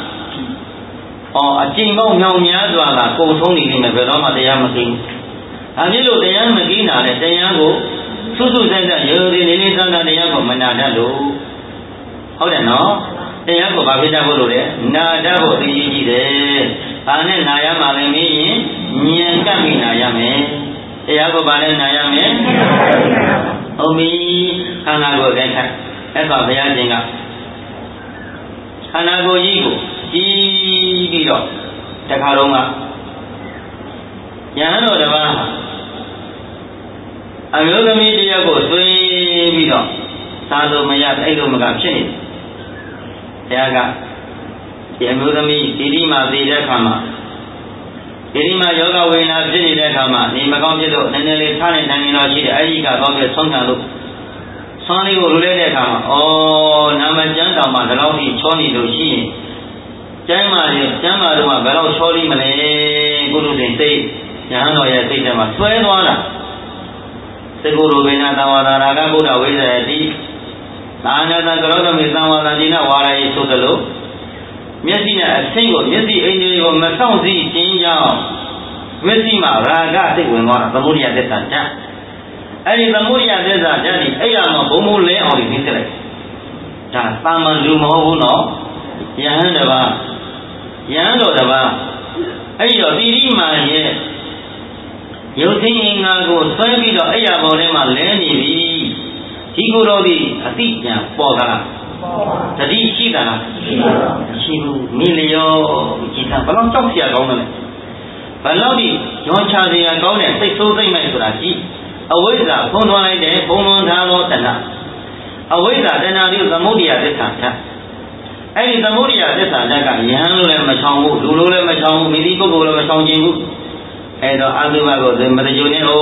ကအချိန်ပေါင်းမြောင်များစွာကကုန်ဆုံးနေပြီမဲ့ဘယ်တော့မှတရားမသိဘူး။ဒါဖြစ်လို့တရားမသိတာနဲ့တရားကိုစွစွဆိုင်ဆိုင်ရိုးသေးလေးလေးစားစားတရားကိုမနာတတ်လို့ဟုတ်တယ်နော်။တရားကိုဘာဖြစ်တတ်ဖို့လို့လဲနာတတ်ဖို့သိရကြည့်တယ်။ဒါနဲ့နာရမှာလည်းမင်းရင်ဉာဏ်ကပ်ပြီးနာရမယ်။တရားကိုဘာလဲနာရမယ်။ဟုတ်ပြီခန္ဓာကိုယ်တိုင်းထိုင်အဲ့ဒါဘုရားရှင်ကခန္ဓာကိုယ်ကြီးကိုကြည့်ပြီးတော့တခါတော့ကယဟန်တော်တစ်ပါးအမျိုးသမီးတယောက်ကိုဆွေးပြီးတော့သာလို့မရအဲ့လိုမကဖြစ်နေတယ်ဘုရားကဒီအမျိုးသမီးဒီဒီမှာသိတဲ့အခါမှာဒီဒီမှာယောဂဝေဒနာဖြစ်နေတဲ့အခါမှာနေမကောင်းဖြစ်လို့နည်းနည်းလေးထားနေတိုင်းတော့ရှိတယ်အဲ့ဒီကတော့ပဲဆုံးခံလို့ဆွမ်းလေးကိုလူလဲတဲ့အခါမှာနာမကျမ်းတောင်မှာဒီလောက်ကြီးချောနေလို့ရှိရင်ကျမ်းမာတော့ကဘယ်လောက်ချောလိမလဲပုရုဇဉ်စိတ်ညာတော်ရဲ့စိတ်ထဲမှာဆွဲသွားတာသကုရဝေနသဝါဒရာဂဗုဒ္ဓဝိဇ္ဇယတိသာနတကရောဓမေသံဝါဒတိနဝါရယေဆိုသလိုမျက်စိနဲ့အဆင်းကိုမျက်စိအိမ်တွေကိုမဆောင်စည်းခြင်းကြောင့်မျက်စိမှာရာဂစိတ်ဝင်သွားတာသမုဒိယသစ္စာဓာတ်အဲ့ဒီသမုဒိယသစ္စာဓာတ်ဒီအဲ့ရမှာဘုံဘုံလဲအောင်ပြီးသိလိုက်ဒါသာမန်လူမဟုတ်ဘူးနော်ယဟန်တစ်ပါးယဟန်တော်တစ်ပါးအဲ့ဒီတော့တိရိမာရဲ့ယုတ်သိအင်္ဂါကိုဆွဲပြီးတော့အဲ့ရပေါ်ထဲမှာလဲနေပြီဒီကိုယ်တော်ဒီအတိညာပေါ်တာတတိရှိတာလားရှိဘူးမိလျောကြည်သာဘယ်လောက်ကြောက်เสียကောင်းတယ်လဲဘယ်လောက်ဒီရောချเสียကောင်းတဲ့စိတ်ဆိုးစိတ်မဲ့ဆိုတာကြည့်အဝိဇ္ဇာဖုံးထွန်းလိုက်တဲ့ဘုံလုံးသားသောတဏှာအဝိဇ္ဇာတဏှာတွေကိုသမုဒိယသစ္စာဓာတ်အဲ့ဒီသမုဒိယသစ္စာဓာတ်ကယဟန်လို့လည်းမချောင်ဘူးလူလို့လည်းမချောင်ဘူးမိသည့်ပုဂ္ဂိုလ်လည်းမချောင်ခြင်းဘူးအဲ့တော့အတုဘကိုမတကြုံနဲ့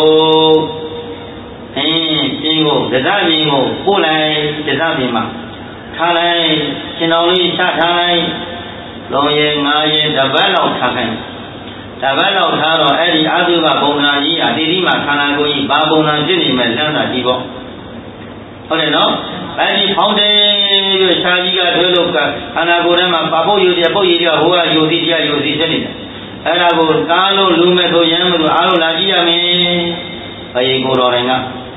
ကျင်းကိုဒဇမြင်ကိုပို့လိုက်ဒဇမြင်မှာထားလိုက်ရှင်တော်လေးချထားလိုက်3ရက်5ရက်တစ်ပတ်လောက်ထားခိုင်းတစ်ပတ်လောက်ထားတော့အဲ့ဒီအတုဘပုံနာကြီးဟာတိတိမှာခန္ဓာကိုယ်ကြီးဘာပုံနာဖြစ်နေမဲ့လမ်းသာကြီးပေါ့ဟုတ်တယ်နော်အဲ့ဒီဖောင်းတယ်ပြီးရှားကြီးကတွဲလို့ခန္ဓာကိုယ်ထဲမှာပပုတ်ယူတဲ့ပုတ်ရည်ကဟိုကယူစီတရားယူစီဖြစ်နေတယ်အဲ့ဒါကိုကားလို့လူမဲ့ဆိုရမ်းမလို့အားလုံးလာကြည့်ရမယ်ဘယ်ကိုတော်ရင်က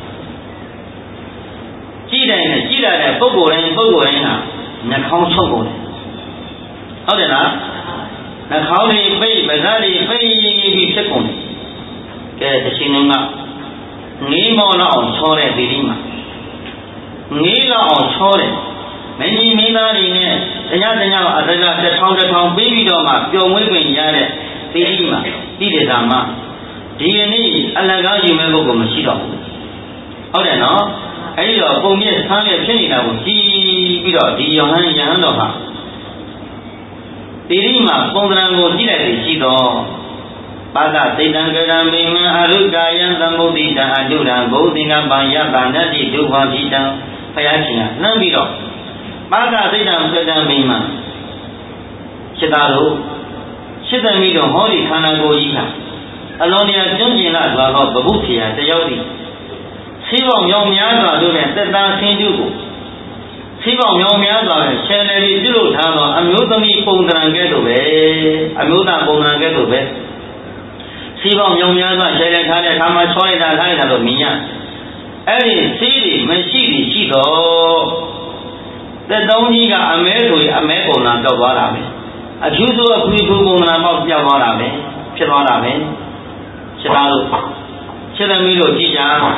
ကြည့်တိုင်းနဲ့ကြည့်ရတဲ့ပုဂ္ဂိုလ်တိုင်းဟာနှာခေါင်းချုပ်ကုန်တယ်ဟုတ်တယ်လားနှာခေါင်းတွေပိတ်ပါးစပ်တွေပိတ်ပြီးဖြစ်ကုန်တယ်ကဲတစ်ချိန်လုံးကငေးမောလောက်အောင်ချောတဲ့ဒီဒီမှာငေးလောက်အောင်ချောတယ်မင်းကြီးမင်းသားတွေနဲ့တရားအစက1000ပေးပြီးတော့မှပျော်မွေးခွင့်ရတဲ့ဒီဒီမှာတိတေသာမှာဒီယနေ့အလကားယူမဲ့ပုဂ္ဂိုလ်မရှိတော့ဘူးဟုတ်တယ်နော်အဲဒီတော့ပုံမြင့်ဆန်းရဖြစ်နေတာကိုကြည့်ပြီးတော့ဒီယဟန်တော်ဟာတိရိမှာပုံသဏ္ဍာန်ကိုကြည့်လိုက်ပြီးရှိတော့ပါဒသိတံကရံမိမအရုကာယံသမုဒိတံအတုရံဘုဒ္ဓင်္ဂပံယတနတ္တိဒုက္ခပိတံဘုရားရှင်ကနှမ်းပြီးတော့ပါဒသိတံကရံမိမစိတ္တတို့စိတ္တမိတော့ဟောဒီခန္ဓာကိုယ်ကြီးဟာအလုံးတရားကျွမ်းကျင်လာစွာသောဘုဟုဖြေတယောက်သည်ဆေးပေါင်းမြောင်များစွာတို့နဲ့သက်သာဆင်းတုကိုဆေးပေါင်းမြောင်များစွာနဲ့ဆယ်လေပြီးပြုလုပ်ထားသောအမျိုးသမီးပုံသဏ္ဍာန်ကဲ့သို့ပဲအမျိုးသားပုံသဏ္ဍာန်ကဲ့သို့ပဲဆေးပေါင်းမြောင်များစွာဆယ်လေထားတဲ့အခါမှာချောလိုက်တာထားလိုက်တာလို့မြင်ရအဲ့ဒီဆေးတွေမရှိသည်ရှိတော့သက်တောင်းကြီးကအမဲဆိုရင်အမဲပုံသဏ္ဍာန်ပြောက်သွားတာပဲအကျိုးဆိုအခွေဖူပုံသဏ္ဍာန်ပေါက်ပြောက်သွားတာပဲဖြစ်သွားတာပဲခြေသားလို့ခြေသမီးတို့ကြည့်ကြ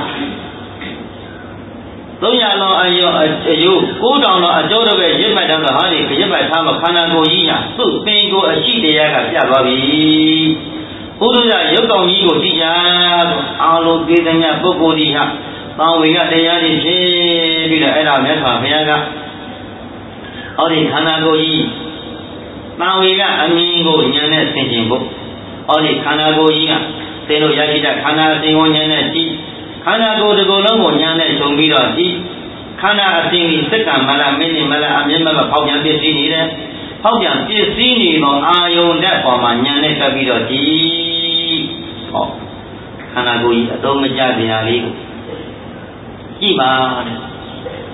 300လောအယု9000လောအကျိုးတော့ပဲရစ်မှတ်တော့ဟာဒီရစ်မှတ်ထားမှခန္ဓာကိုယ်ကြီးဟာသူ့ပင်ကိုအရှိတရားကပြသွားပြီဘုရားရုပ်တော်ကြီးကိုကြည့်ကြအာလုံးသေးတဲ့ညပုဂ္ဂိုလ်ကြီးဟာတောင်းဝေကတရားတွေဖြစ်ပြီးတော့အဲ့ဒါမြတ်စွာဘုရားကဟောဒီခန္ဓာကိုယ်ကြီးတောင်းဝေကအမြင်ကိုဉာဏ်နဲ့ဆင်ခြင်ဖို့ဟောဒီခန္ဓာကိုယ်ကြီးကသင်တို့ရရှိတဲ့ခန္ဓာအစဉ်ဝဉာဏ်နဲ့ကြည့်ခန္ဓာကိုယ်တစ်ခုလုံးကိုဉာဏ်နဲ့ခြုံပြီးတော့ကြည့်ခန္ဓာအစဉ်ကြီးစက္ကန့်မလားမိနစ်မလားအမြဲမဖောက်ပြန်ပြည့်စည်နေတယ်ဖောက်ပြန်ပြည့်စည်နေတော့အာယုန်ဓာတ်ပေါ်မှာဉာဏ်နဲ့ဆက်ပြီးတော့ကြည့်ဟောခန္ဓာကိုယ်ကြီးအသုံးမကျစရာလေးကိုကြည့်ပါတဲ့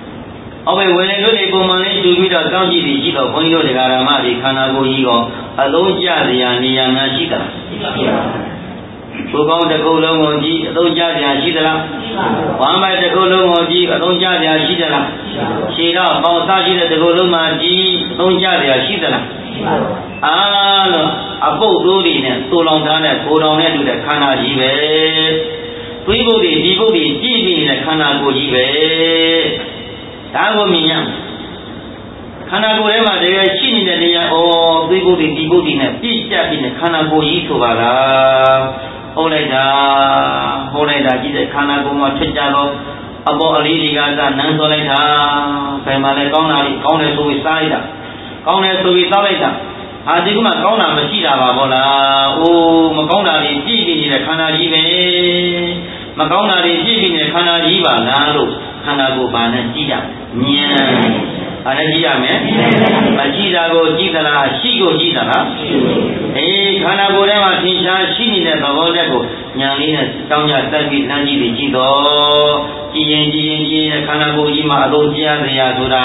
အော်ပဲဝင်လို့ဒီပုံမှန်လေးတူပြီးတော့စောင့်ကြည့်ပြီးရှိတော့ဘုန်းကြီးတို့တရားဓမ္မတွေခန္ဓာကိုယ်ကြီးကအလုံးကျစရာနေရာများရှိတာရှိပါဘူးဘုကောင်းတစ်ခုလုံးကိုကြည့်အလုံးကျစရာရှိသလားဝမ်းပိုက်တစ်ခုလုံးကိုကြည့်အလုံးကျစရာရှိသလားခြေတော့ပေါင်စားရှိတဲ့တစ်ခုလုံးမှာကြည့်အလုံးကျစရာရှိသလားအားလုံးအပုတ်သိုးတွေနဲ့သိုးလောင်ထားတဲ့ကိုယ်တော်နဲ့တူတဲ့ခန္ဓာကြီးပဲသွေးပုတ်တွေဒီပုတ်တွေကြည့်ပြီးနေတဲ့ခန္ဓာကိုယ်ကြီးပဲဒါကိုမြင်ရခန္ဓာကိုယ်ထဲမှာတကယ်ရှိနေတဲ့နေရာသွေးပုတ်တွေဒီပုတ်တွေနဲ့ပြည့်ကျပ်ပြီးတဲ့ခန္ဓာကိုယ်ကြီးဆိုပါလားဟုတ်လိုက်တာကြည့်တဲ့ခန္ဓာကိုယ်မှာဖြစ်ကြတော့အပေါ်အလေးတွေကနန်းစောလိုက်တာဘယ်မှာလဲကောင်းတာလေးကောင်းတယ်ဆိုပြီးစားလိုက်တာကောင်းတယ်ဆိုပြီးတောက်လိုက်တာဒီကမှကောင်းတာမရှိတာပါဘောလားမကောင်းတာတွေပြည့်ပြီးနေတဲ့ခန္ဓာကြီးပဲမကောင်းတာတွေပြည့်ပြီးနေတဲ့ခန္ဓာကြီးပါလားလို့ခန္ဓာကိုယ်ဘာနဲ့ကြည့်ရမြင်ဘာနဲ့ကြည့်ရမလဲမရှိတာကိုကြည့်သလားရှိကိုကြည့်သလားခန္ဓာကိုယ်ထဲမှာသင်္ချာရှိနေတဲ့သဘောတက်ကိုဉာဏ်လေးနဲ့တောင်းကြတက်ပြီးလမ်းကြည့်ပြီးကြည့်တော့ကြည်ရင်ခန္ဓာကိုယ်ကြီးမှာအလုံးကျစရာဆိုတာ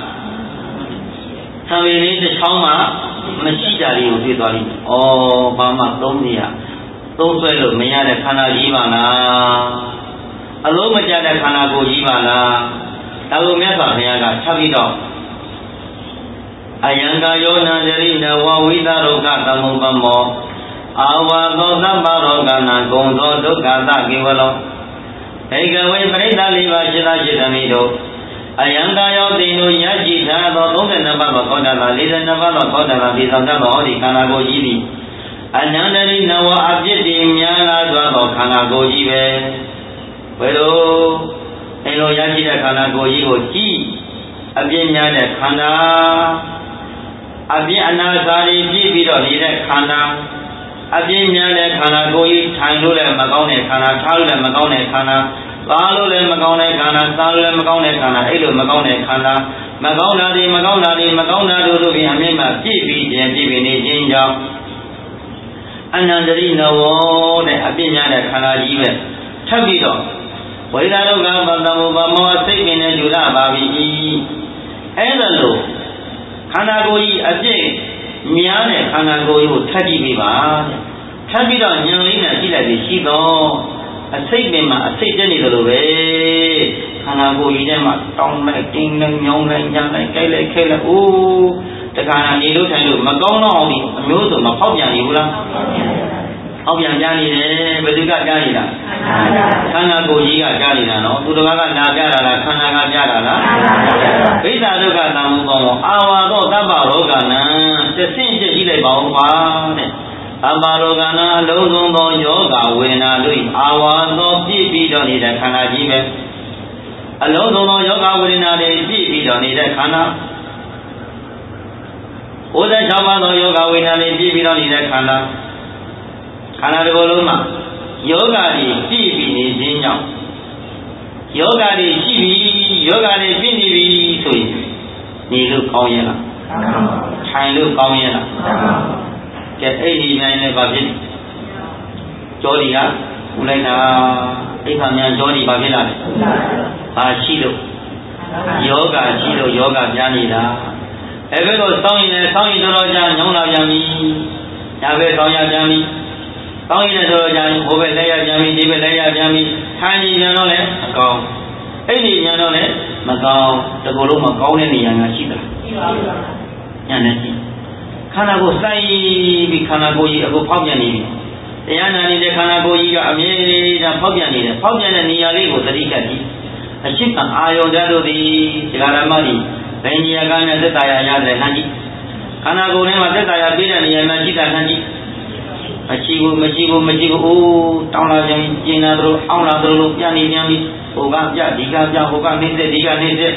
သံဝေလေးတစ်ချောင်းမှာမရှိတာလေးကိုတွေ့သွားလိမ့်မယ်ဘာမှသုံးဆွဲလို့မရတဲ့ခန္ဓာကြီးပါလားအလုံးမကျတဲ့ခန္ဓာကိုယ်ကြီးပါလားဒါကိုမြတ်စွာဘုရားကထပ်ပြီးတော့အယံကာယောနာဇရိနဝဝိသရောဂသမုပ္ပမောအာဝါသောသဗ္ဗရောဂနာဂုံသောဒုက္ခသကေဝလောဧကဝေပရိသလေးပါရှိသာရှိသမိတို့အယံကာယောတိတို့ရရှိထားသော32ပါးသောသောတာလာ42ပါးသောသောတာလာဒီဆောင်သောဟောဒီခန္ဓာကိုယ်ကြီးသည်အနန္တရိနဝအပြစ်တည်များလာသောခန္ဓာကိုယ်ကြီးပဲဘယ်လိုရရှိတဲ့ခန္ဓာကိုယ်ကြီးကိုကြည့်အပြစ်များတဲ့ခန္ဓာအပြစ်အနာစာတွေကြည့်ပြီးတော့နေတဲ့ခန္ဓာအပြစ်များတဲ့ခန္ဓာကိုယ်ကြီးထိုင်လို့လည်းမကောင်းတဲ့ခန္ဓာထားလို့လည်းမကောင်းတဲ့ခန္ဓာသွားလို့လည်းမကောင်းတဲ့ခန္ဓာစားလို့လည်းမကောင်းတဲ့ခန္ဓာအဲ့လိုမကောင်းတဲ့ခန္ဓာမကောင်းတာတွေမကောင်းတာတို့ဖြင့်အမြင့်မှပြည့်ပြီးနေခြင်းကြောင့်အနန္တရိနဝတဲ့အပြစ်များတဲ့ခန္ဓာကြီးပဲထပ်ပြီးတော့ဝိဒါလောကပတ္တမုပ္ပမောစိတ်ပင်နဲ့ယူလာပါပြီအဲ့ဒါလို့ခန္ဓာကိုယ်ကြီးအပြည့်များတဲ့ခန္ဓာကိုယ်ကြီးကိုထပ်ကြည့်ပြီးပါထပ်ပြီးတော့ဉာဏ်လေးနဲ့ကြည့်လိုက်ပြီးရှိတော့အစိတ်ပင်မှာအစိတ်တက်နေတယ်လို့ပဲခန္ဓာကိုယ်ကြီးထဲမှာတောင်းလိုက်တင်းလိုက်ညောင်းလိုက်ညာလိုက်ကြိုက်လိုက်ခဲလိုက်တခါနေလို့ထိုင်လို့မကောင်းတော့အောင်ဒီအမျိုးစုံမဖောက်ပြန်နေဘူးလားဖောက်ပြန်ကြနေတယ်ဘယ်သူကကြားနေတာခန္ဓာကိုယ်ကြီးကကြားနေတာနော်သူတစ်ပါးကနာပြတာလားခန္ဓာကကြားတာလားဘိဓာဒုက္ခသံမှုကောင်းအာဝါသောသဗ္ဗရောဂနံသစင့်ကြည့်လိုက်ပါဦးပါတဲ့သဗ္ဗရောဂနာအလုံးစုံသောယောဂဝေဒနာတို့အာဝါသောပြည့်ပြီးတော့နေတဲ့ခန္ဓာကြီးပဲအလုံးစုံသောယောဂဝေဒနာတွေပြည့်ပြီးတော့နေတဲ့ခန္ဓာ96ပါးသောယောဂဝေဒနာတွေပြည့်ပြီးတော့နေတဲ့ခန္ဓာတစ်ခုလုံးမှာယောဂတွေပြည့်ပြီးနေခြင်းကြောင့်ယောဂတွေရှိပြီယောဂတွေပြည့်နေပြီဆိုရင်နေလို့ကောင်းရဲ့လားထိုင်လို့ကောင်းရဲ့လားကဲအဲ့ဒီနိုင်လည်းပါဖြစ်ကြောဒီကဦးလိုက်တာအိဋ္ဌာမြန်ကြောဒီပါဖြစ်လာတယ်ဘာရှိလို့ယောဂရှိလို့ယောဂပြားနေတာအဲ့ဘက်ကိုစောင်းရင်လည်းစောင်းရင်တော်ကြာညောင်းလာပြန်ပြီညာဘက်စောင်းရပြန်ပြီကောင်းရင်တော့ကြာဘိုးပဲလက်ရပြန်ပြီဒီပဲလက်ရပြန်ပြီထိုင်ပြန်တော့လည်းအကောင်းအဲ့ဒီပြန်တော့လည်းမကောင်းတကူလုံးမကောင်းတဲ့နေရာများရှိသလားရှိပါဘူး။ညာနဲ့ရှိခန္ဓာကိုယ်စိုက်ပြီးခန္ဓာကိုယ်ကြီးအခုဖောက်ပြန်နေပြီတရားနာနေတဲ့ခန္ဓာကိုယ်ကြီးကအမြဲတမ်းဖောက်ပြန်နေတယ်ဖောက်ပြန်တဲ့နေရာလေးကိုသတိကပ်ကြည့်အရှိကအာယုန်ဓာတ်တို့သည်ဒီကရမကြီးဘယ်နေရာကနဲ့သက်သာရရတယ်နှမ်းကြည့်ခန္ဓာကိုယ်ထဲမှာသက်သာရပြည့်တဲ့နေရာမှာရှိတာနှမ်းကြည့်မရှိဘူးတောင်းလာကြရင်ကျင်လာတို့အောင်းလာတို့လို့ပြန်နေပြန်ပြီဟိုကပြဒီကပြဟိုကနေစစ်ဒီကနေစစ်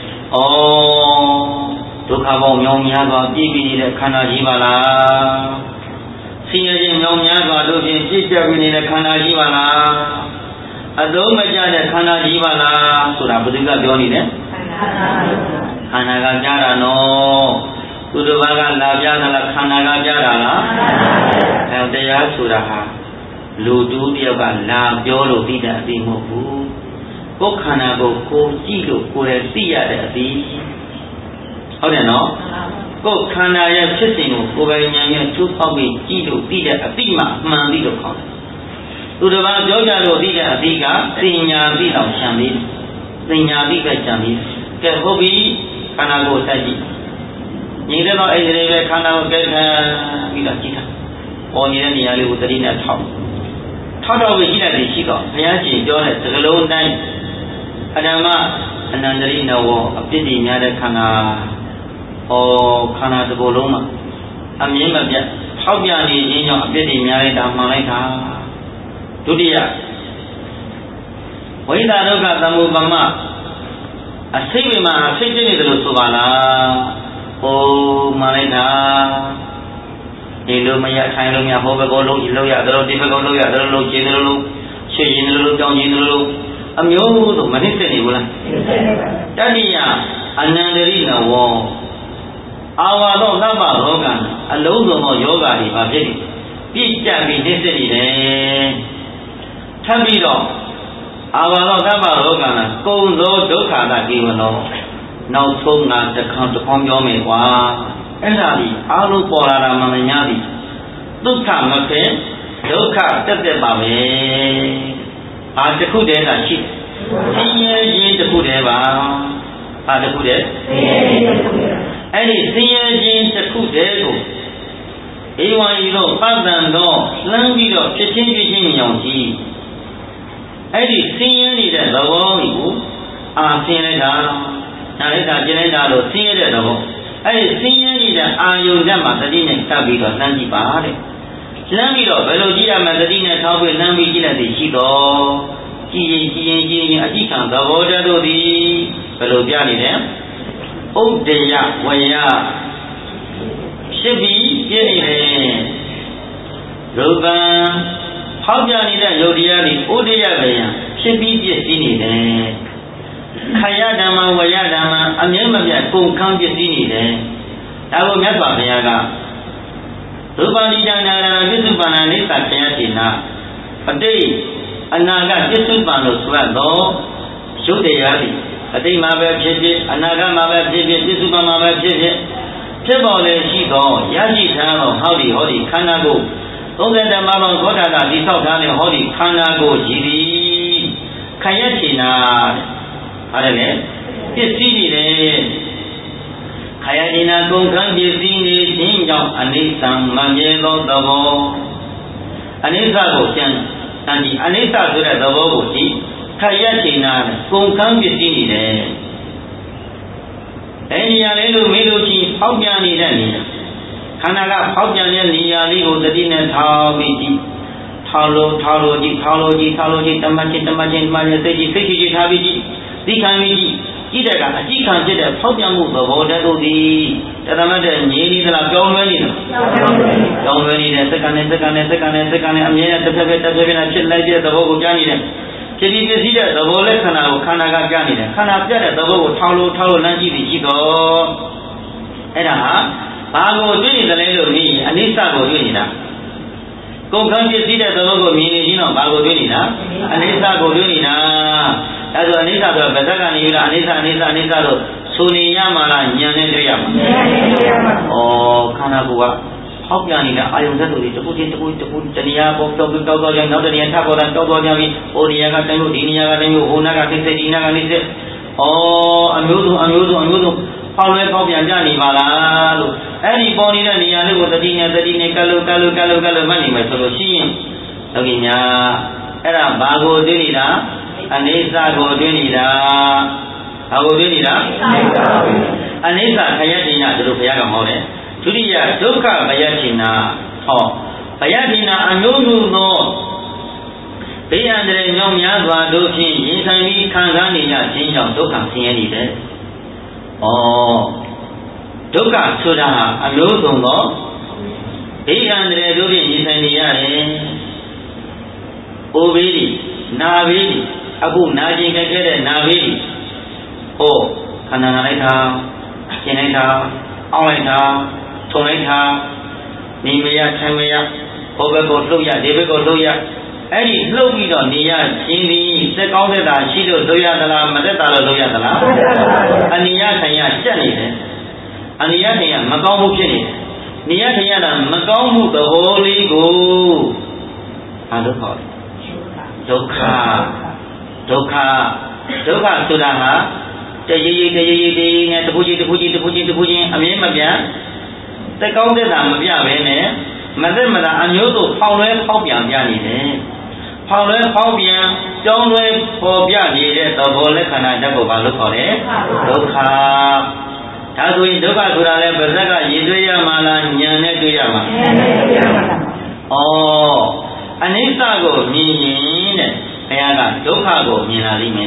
ဒုက္ခပေါင်းမြောင်များစွာပြည့်ပြီးနေတဲ့ခန္ဓာကြီးပါလားဆင်းရဲခြင်းမြောင်များစွာတို့ဖြင့်ပြည့်ကျက်ပြီးနေတဲ့ခန္ဓာကြီးပါလားအသုံးမကျတဲ့ခန္ဓာကြီးပါလားဆိုတာဘုသူကပြောနေတယ်ခန္ဓာကကြားတာနော်သူတစ်ပါးကလာပြတာလားခန္ဓာကကြားတာလားအဲတရားဆိုတာဟာလူတူတယောက်ကလာပြောလို့သိတဲ့အသိမဟုတ်ဘူးကိုယ်ခန္ဓာကိုကိုကြည့်လို့ကိုယ်လည်းသိရတဲ့အသည်ဟုတ်တယ်နော်ကိုယ်ခန္ဓာရဲ့ဖြစ်စဉ်ကိုကိုယ်ပိုင်ဉာဏ်နဲ့ကျိုးပေါက်ပြီးကြည့်လို့သိတဲ့အသိမှမှန်ပြီလို့ခေါ်တယ်သူတစ်ပါးပြောကြလို့သိတဲ့အသိကပညာသိအောင်ရှင်းပြီးပညာသိပဲရှင်းပြီးကဲဟုတ်ပြီခန္ဓာကိုယ်စိုက်ကြည့်ညီတဲ့တော့အဲ့ဒီလေးပဲခန္ဓာကိုကြိုက်ခံပြီးတော့ကြည့်တာပေါ်နေတဲ့နေရာလေးကိုသတိနဲ့ထောက်ပြီးကြည့်လိုက်ပြီးရှိတော့ဘုရားရှင်ပြောတဲ့စကားလုံးတိုင်းအဓမ္မအနန္တရိနဝအပြစ်တွေများတဲ့ခန္ဓာခန္ဓာတစ်ခုလုံးမှာအမြင်မပြတ်ထောက်ပြနေခြင်းကြောင့်အပြစ်တွေများလိုက်တာမှန်လိုက်တာဒုတိယဝိသဒုက္ခသမုပမအစိမ့်မှာအစိတ်ဖြစ်နေတယ်လို့ဆိုပါလားမှန်လိုက်တာဒီလိုမရထိုင်လို့မရဟောဘကောလုံးလို့ရတယ်ဒီဘကောလုံးရတယ်လို့ကျင်းတယ်လို့ရွှေကျင်းတယ်လို့ကြောင်းကျင်းတယ်လို့အမျိုးစုံမနစ်သက်နေဘူးလားတတိယအနန္တရိနဝအာဝါသောသဗ္ဗရောဂံအလုံးစုံသောယောဂါတွေပါဖြစ်ပြီးပြည့်ကြပြီးနစ်သက်နေတယ်ထပ်ပြီးတော့အာဝါသောသဗ္ဗရောဂံကုံသောဒုက္ခတာကိဝနောနောက်ဆုံးကတခေါင်းပြောမယ်ကွာအဲ့ဒါဒီအားလုံးပေါ်လာတာမှမများပြီဒုက္ခမဖြစ်ဒုက္ခတက်ပါပဲအားတစ်ခုတည်းကရှိဆင်းရဲခြင်းတစ်ခုတည်းပါအားတစ်ခုတည်းအဲ့ဒီဆင်းရဲခြင်းတစ်ခုတည်းကိုဧဝံဤသို့ပတ်တန်သောလှမ်းပြီးတော့ဖြစ်ချင်းမြောင်ကြည့်အဲ့ဒီဆင်းရဲနေတဲ့သဘောကိုဆင်းလိုက်တာနားလိုက်တာကျင်လိုက်တာလို့ဆင်းရဲတဲ့သဘောအဲ့ဒီဆင်းရဲနေတဲ့အာယုန်ဓာတ်မှာသတိနဲ့ကပ်ပြီးတော့လှမ်းကြည့်ပါတဲ့လှမ်းပြီးတော့ဘယ်လိုကြည့်ရမလဲသတိနဲ့ထောက်ပြီးလှမ်းပြီးကြည့်လိုက်သည်ရှိတော့ကြည်ရင်အတိခံသဘောတည်းတို့သည်ဘယ်လိုပြနေလဲဥဒ္ဒယဝယဖြစ်ပြီးပြည့်နေတယ်ရူပံဟောက်ပြနေတဲ့ယုတ်တရားသည်ဥဒ္ဒယဝယဖြစ်ပြီးပြည့်စည်နေတယ်ခယဓမ္မဝယဓမ္မအမြဲမပြတ်ကုန်ခန်းပြည့်စည်နေတယ်ဒါကိုမြတ်စွာဘုရားကရူပဏိဒနာရပစ္စုပန်နာနိစ္စခယတိနာအတိတ်အနာဂတ်ပစ္စုပန်လို့ဆိုရတော့ရုပ်တရားသည်အတိတ်မှာပဲဖြစ်ဖြစ်အနာဂတ်မှာပဲဖြစ်ဖြစ်ပစ္စုပန်မှာပဲဖြစ်ဖြစ်ပေါ်လေရှိသောရရှိထားသောဟောဒီခန္ဓာကိုယ်30ဓမ္မပေါင်းသောတာတိဆောက်ထားတဲ့ဟောဒီခန္ဓာကိုယ်ကြည်သည်ခယတိနာအဲ့ဒါလေပစ္စည်းနေတယ်ခယတိနာကုန်ခန်းပစ္စည်းနေခြင်းကြောင့်အနိစ္စမမြဲသောသဘောအနိစ္စကိုကျမ်းဒီအနိစ္စဆိုတဲ့သဘောကိုကြည့်ခယတိနာကုန်ခန်းပစ္စည်းနေတယ်အဲ့ဒီနေရာလေးလို့မေးလို့ချင်းဖောက်ပြန်နေတဲ့နေရာခန္ဓာကဖောက်ပြန်တဲ့နေရာလေးကိုသတိနဲ့ထောက်ပြီးကြည့်ထောက်လို့ကြည့်တမချင်းစိတ်ကြည့်ထားပြီးကြည့်သိခံပြီးကြည့်တဲ့ကအကြည့်ခံဖြစ်တဲ့ဖောက်ပြန်မှုသဘောတည်းတို့သည်တသမတ်တဲ့ငြိနေသလားပြောင်းလဲနေသလားပြောင်းလဲနေတဲ့စက္ကန့်နဲ့အမြဲတမ်းတစ်ဖက်နဲ့ဖြစ်လိုက်တဲ့သဘောကိုကြားနေတယ်ဖြစ်ပြီးပြည့်စည်တဲ့သဘောနဲ့ခန္ဓာကိုခန္ဓာကကြားနေတယ်ခန္ဓာပြတ်တဲ့သဘောကိုထောက်လို့လမ်းကြည့်ပြီးရှိတော့အဲ့ဒါဟာဘာကိုတွေ့နေသလဲလို့မြင်ရင်အနိစ္စကိုတွေ့နေတာကုန်ခန်းပြည့်စည်တဲ့သဘောကိုမြင်နေခြင်းတော့ဘာကိုတွေ့နေတာအနိစ္စကိုတွေ့နေတာဒါဆိုအနိစ္စဆိုဗဇက်ကနေပြီးတော့အနိစ္စလို့ဆိုနေရမှာလားဉာဏ်နဲ့တွေ့ရမှာခန္ဓာကိုယ်ကဟောက်ပြန်နေတာအာယုန်သက်တို့ဒီတစ်ခုချင်းတဏှာပေါ်တောက်တော့ကြောင့်နောက်တဏှာထပ်ပေါ်တာတောက်တော့ကြောင့်ပြီးဟိုနေရာကတိုင်းလို့ဒီနေရာကတိုင်းလို့ဟိုနာကသိစိတ်ဒီနာကနေစိတ်အမျိုးစုံဖောက်ပြန်ကြနေပါလားလို့အဲ့ဒီပေါ်နေတဲ့နေရာလေးကိုတတိနဲ့ကလို့မှတ်နေမယ်ဆိုလို့ရှိရင်လောကီများအဲ့ဒါဘာကိုသိနေတာအနိစ္စကိုတွေ့နေတာဘာကိုတွေ့နေတာအနိစ္စခယတိနာတို့ဘုရားကဟောတယ်ဒုတိယဒုက္ခဘယတိနာဘယတိနာအမျိုးမျိုးသောဘေးအန္တရာယ်မြောက်များစွာတို့ဖြင့်ရင်ဆိုင်ပြီးခံစားနေရခြင်းကြောင့်ဒုက္ခဆင်းရဲနေတယ်ဒုက္ခဆိုတာဟာအမျိုးစုံသောဘေးအန္တရာယ်တို့ဖြင့်ရင်ဆိုင်နေရတယ်အိုဘေးနာဘေးအခုနာကျင်ကြတဲ့နာဘေးခန္ဓာနာလိုက်တာကျင်လိုက်တာအောင်းလိုက်တာထုံလိုက်တာနေမရထိုင်မရဟိုဘက်ကိုလှုပ်ရဒီဘက်ကိုလှုပ်ရ Eddie Slobido Nia, Chindi, Seconded, Shido, Doyadala, Madetala, Doyadala, Aniataya, Jenny, Aniataya, Magomu Jenny, Niatayana, Magomu, the Holy Go. How to call it? Dokha, Sudaha, the Puji, Amia, the Gonded Amia, Madamada, and you to Paula Popian Yanni. Paula Popian, don't wait for Biani, the Volcana, the Bobalocole, Dokha. Tadui Doka Durale, Berzaga, Yiduya Mala, Yanetuyama. Oh, Anisago, meaning, Ayaga, Dokago, Minalime.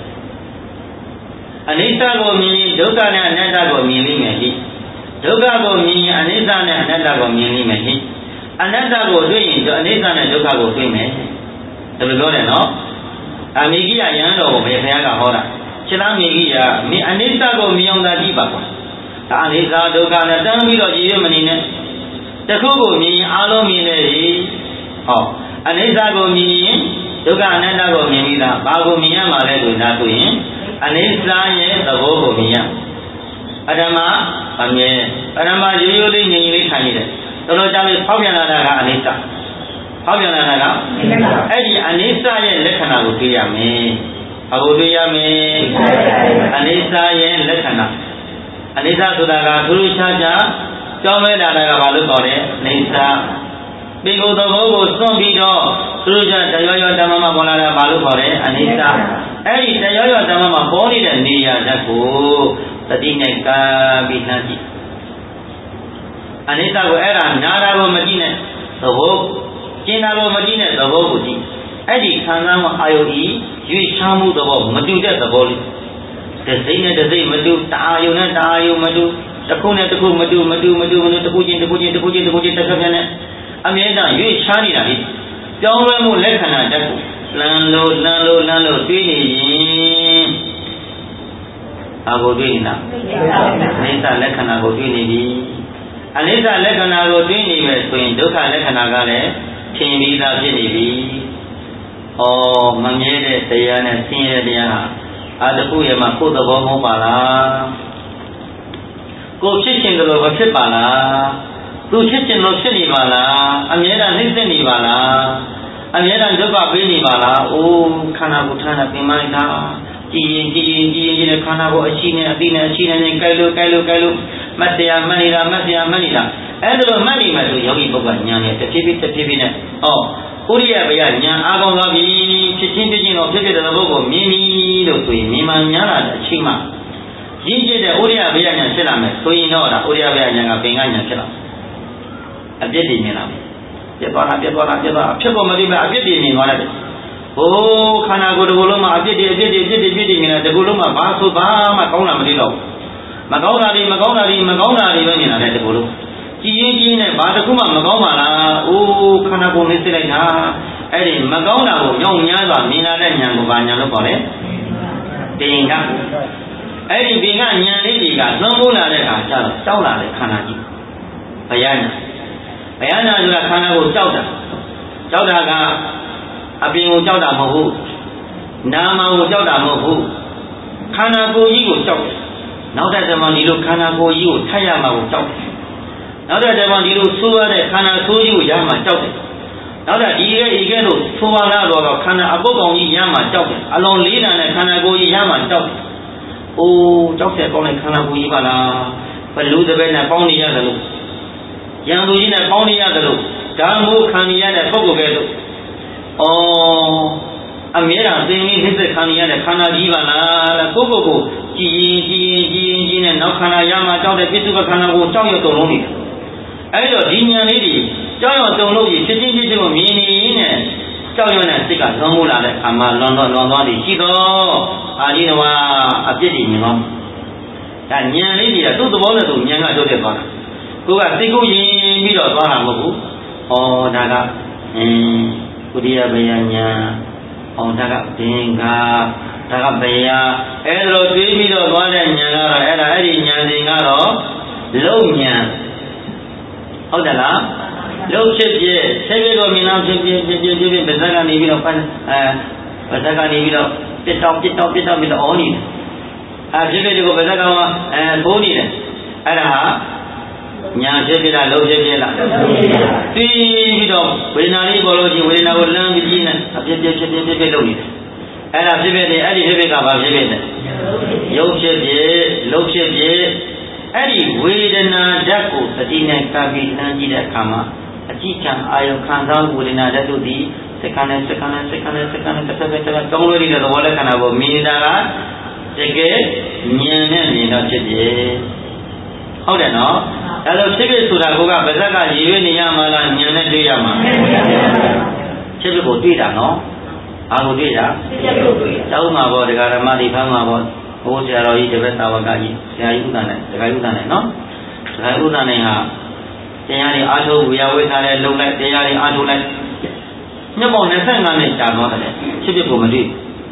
Anisago, meaning, Dokana, Netago, Milime. Dokago, meaning, Anisana, Netago, Milime. Anetago, doing, Anisana, Dokago, women. The Begonia, no? Amigia, Yano, Ayaga, Hora. Chinamigia, me, Anisago, Mionda Diba. Anisa, Dokana, Tamil, Yemenine. The Kugo, me, Alomine. Oh, Anisago, me. Doga Anandago Mimida, Bago Miyama Ledu Natuin, Anisa, the Bogo Mia. Adama, Ame, Adama, usually Nini Kanida. The Lord is Fabiana Anita. Fabiana, Eddie Anisa, Lekana would be a me. How would be a me? Anisa, Lekana. Anisa Sudaga, Turishaja, Jomeda Valukore, Nisa. Big old Bogo, some video, Suja, the Yoyo Damama Bonara Balukore, Anisa. Eddie, the Yoyo Damama Boni and Nia, Jaco, the Dineka Binati. Anita go era, Nara Madina, the Vogue, Kinaro Madina, the Vogue. Eddie, Kanama IOE, you shamu the Vogue, Maduda the Volley. The singer, the same Madu, Tayo, Madu, the Kuna, the Madu, the Pujin, the Kavana. Amanda, you shiny at it. Don't remove Lekana, Lando, Twinny. I will do it now. Anita Lekana go Twinny. Anita Lekana go Twinny, between Doka Lekanagale, Timida Jenny. Oh, Mamede, Diana, Senior Diana. Adapuyama, put the bomb bala. Go chicken the lower Chipala. Tu chicken no Sinibala, Amira Nisanibala, Amira Duba Binibala, oh, Kanabutana Pimaita, G, Kanabo, China, Dina, China, and Kalu, Matia Manila, and the money, Matu Yogi Boganya, the Tibina. Oh, Uria Bayanya, Agonavi, Chichindin of Ticket of the Bogo, Mimi, Mimanyana, Chima. Gigi the Uria Bayanya Silame, so you know that Uria Bayanya Pinganya Silam. A did me now. People Mariba, I did me one of it. Oh, can I go to Guluma? I did it, the Guluma, Basu, Magona Milo. Magona, Women at the Gulu. Gigi and Batakuma, Magoma, oh, can I go missing? Eddie, Magona, young Yaga, Mina, and Yangubanya Lopole. Being up. Eddie being a young lady, got no more than a Saula, the Kanadi. Bayana. Bayana la Kana will Jauda. Jaudaga, Abin Jauda Mohu. Nama will Jauda Mohu. Kana go you Jauda. Now that the one you Kana go you, Tayama will Jauda. Now that the one you Sua, Kana so you Yama Jauda. Now that he get to Suala or Kana Abogon Yama Jauda. Along Lina and Kana go Yama Jauda. Oh, Jauda on Kana go Ibala. But lose the bed and found the other. Yanduina Ponia the loop, Gamu Kania the Pogovedo. Oh, Amira, they mean his Kania the Kana Divana, Pogo, G, and Nakana Yama, the Pituka Kana, Joyo Toloni. I don't Dinia lady, Joyo Toloni, sitting to me, Joyo and Sika, Nomula, Ama, London, Shido, Adinoa, a pity, you know. That Nia lady, I told the water to Yanga to the bar. Who are Siku Yin, Mido Baramu, or Daga, Kudia Bayanya, or Daga Pinga, Daga Baya, Edro, Mido Baranya, Edi Nyaningaro, Low Nyan. How the la? လုံးဖြစ်ပြဆက်ပြကိုမြင်အောင်ဖြစ်ပြပါဇက်ကနေပြီးတော့ပါဇက်ကနေပြီးတော့ပြစ်တော့ပြီးတော့အောနေတယ်ဖြစ်ပြကိုပါဇက်ကဘိုးနေတယ်အဲ့ဒါဟာညာဖြစ်ပြလားလုံးဖြစ်ပြလားပြီးပြီးတော့ဝေဒနာလေးပေါ်လို့ချင်းဝေဒနာကိုလမ်းပြီးကြီးနေအဖြစ်လုပ်နေတယ်အဲ့ဒါဖြစ်ပြတယ်အဲ့ဒီဖြစ်ပြကဘာဖြစ်ပြလဲရုပ်ဖြစ်ပြလုံးဖြစ်ပြအဲ့ဒီဝေဒနာဓာတ်ကိုသတိနဲ့ကပ်ပြီးနှမ်းကြည့်တဲ့အခါမှာအကြည့်ချံအာယုခံစားဝေဒနာဓာတ်တို့သည်စက္ကန့်နဲ့တစ်ဖက်တောင်းလို့ရတဲ့သဘောလက္ခဏာကိုမြင်နေတာကတကယ်ဉာဏ်နဲ့မြင်တော့ဖြစ်တယ်ဟုတ်တယ်နော်ဒါဆိုဖြစ်ဖြစ်ဆိုတာကပါဇက်ကရည်ရွယ်နေရမှာလားဉာဏ်နဲ့တွေ့ရမှာဖြစ်ဖြစ်ကိုတွေ့တာနော်အားကိုတွေ့တာတောင်းမှာပေါ့ဒကာဓမ္မတွေဖမ်းမှာပေါ့ဘိုးဆရာတော်ကြီးတပည့်သာဝကကြီးဆရာကြီးဥဒ္ဒနဲ့ဒကာဥဒ္ဒနဲ့နော်ဒကာဥဒ္ဒနဲ့ဟာတရားတွေအားထုတ်ဝေယဝေထားတဲ့လုံလိုက်တရားတွေအားထုတ်လိုက်မြတ်ပေါင်း25နှစ်ကြာတော့တယ်ဖြစ်ဖြစ်ကိုမတွေ့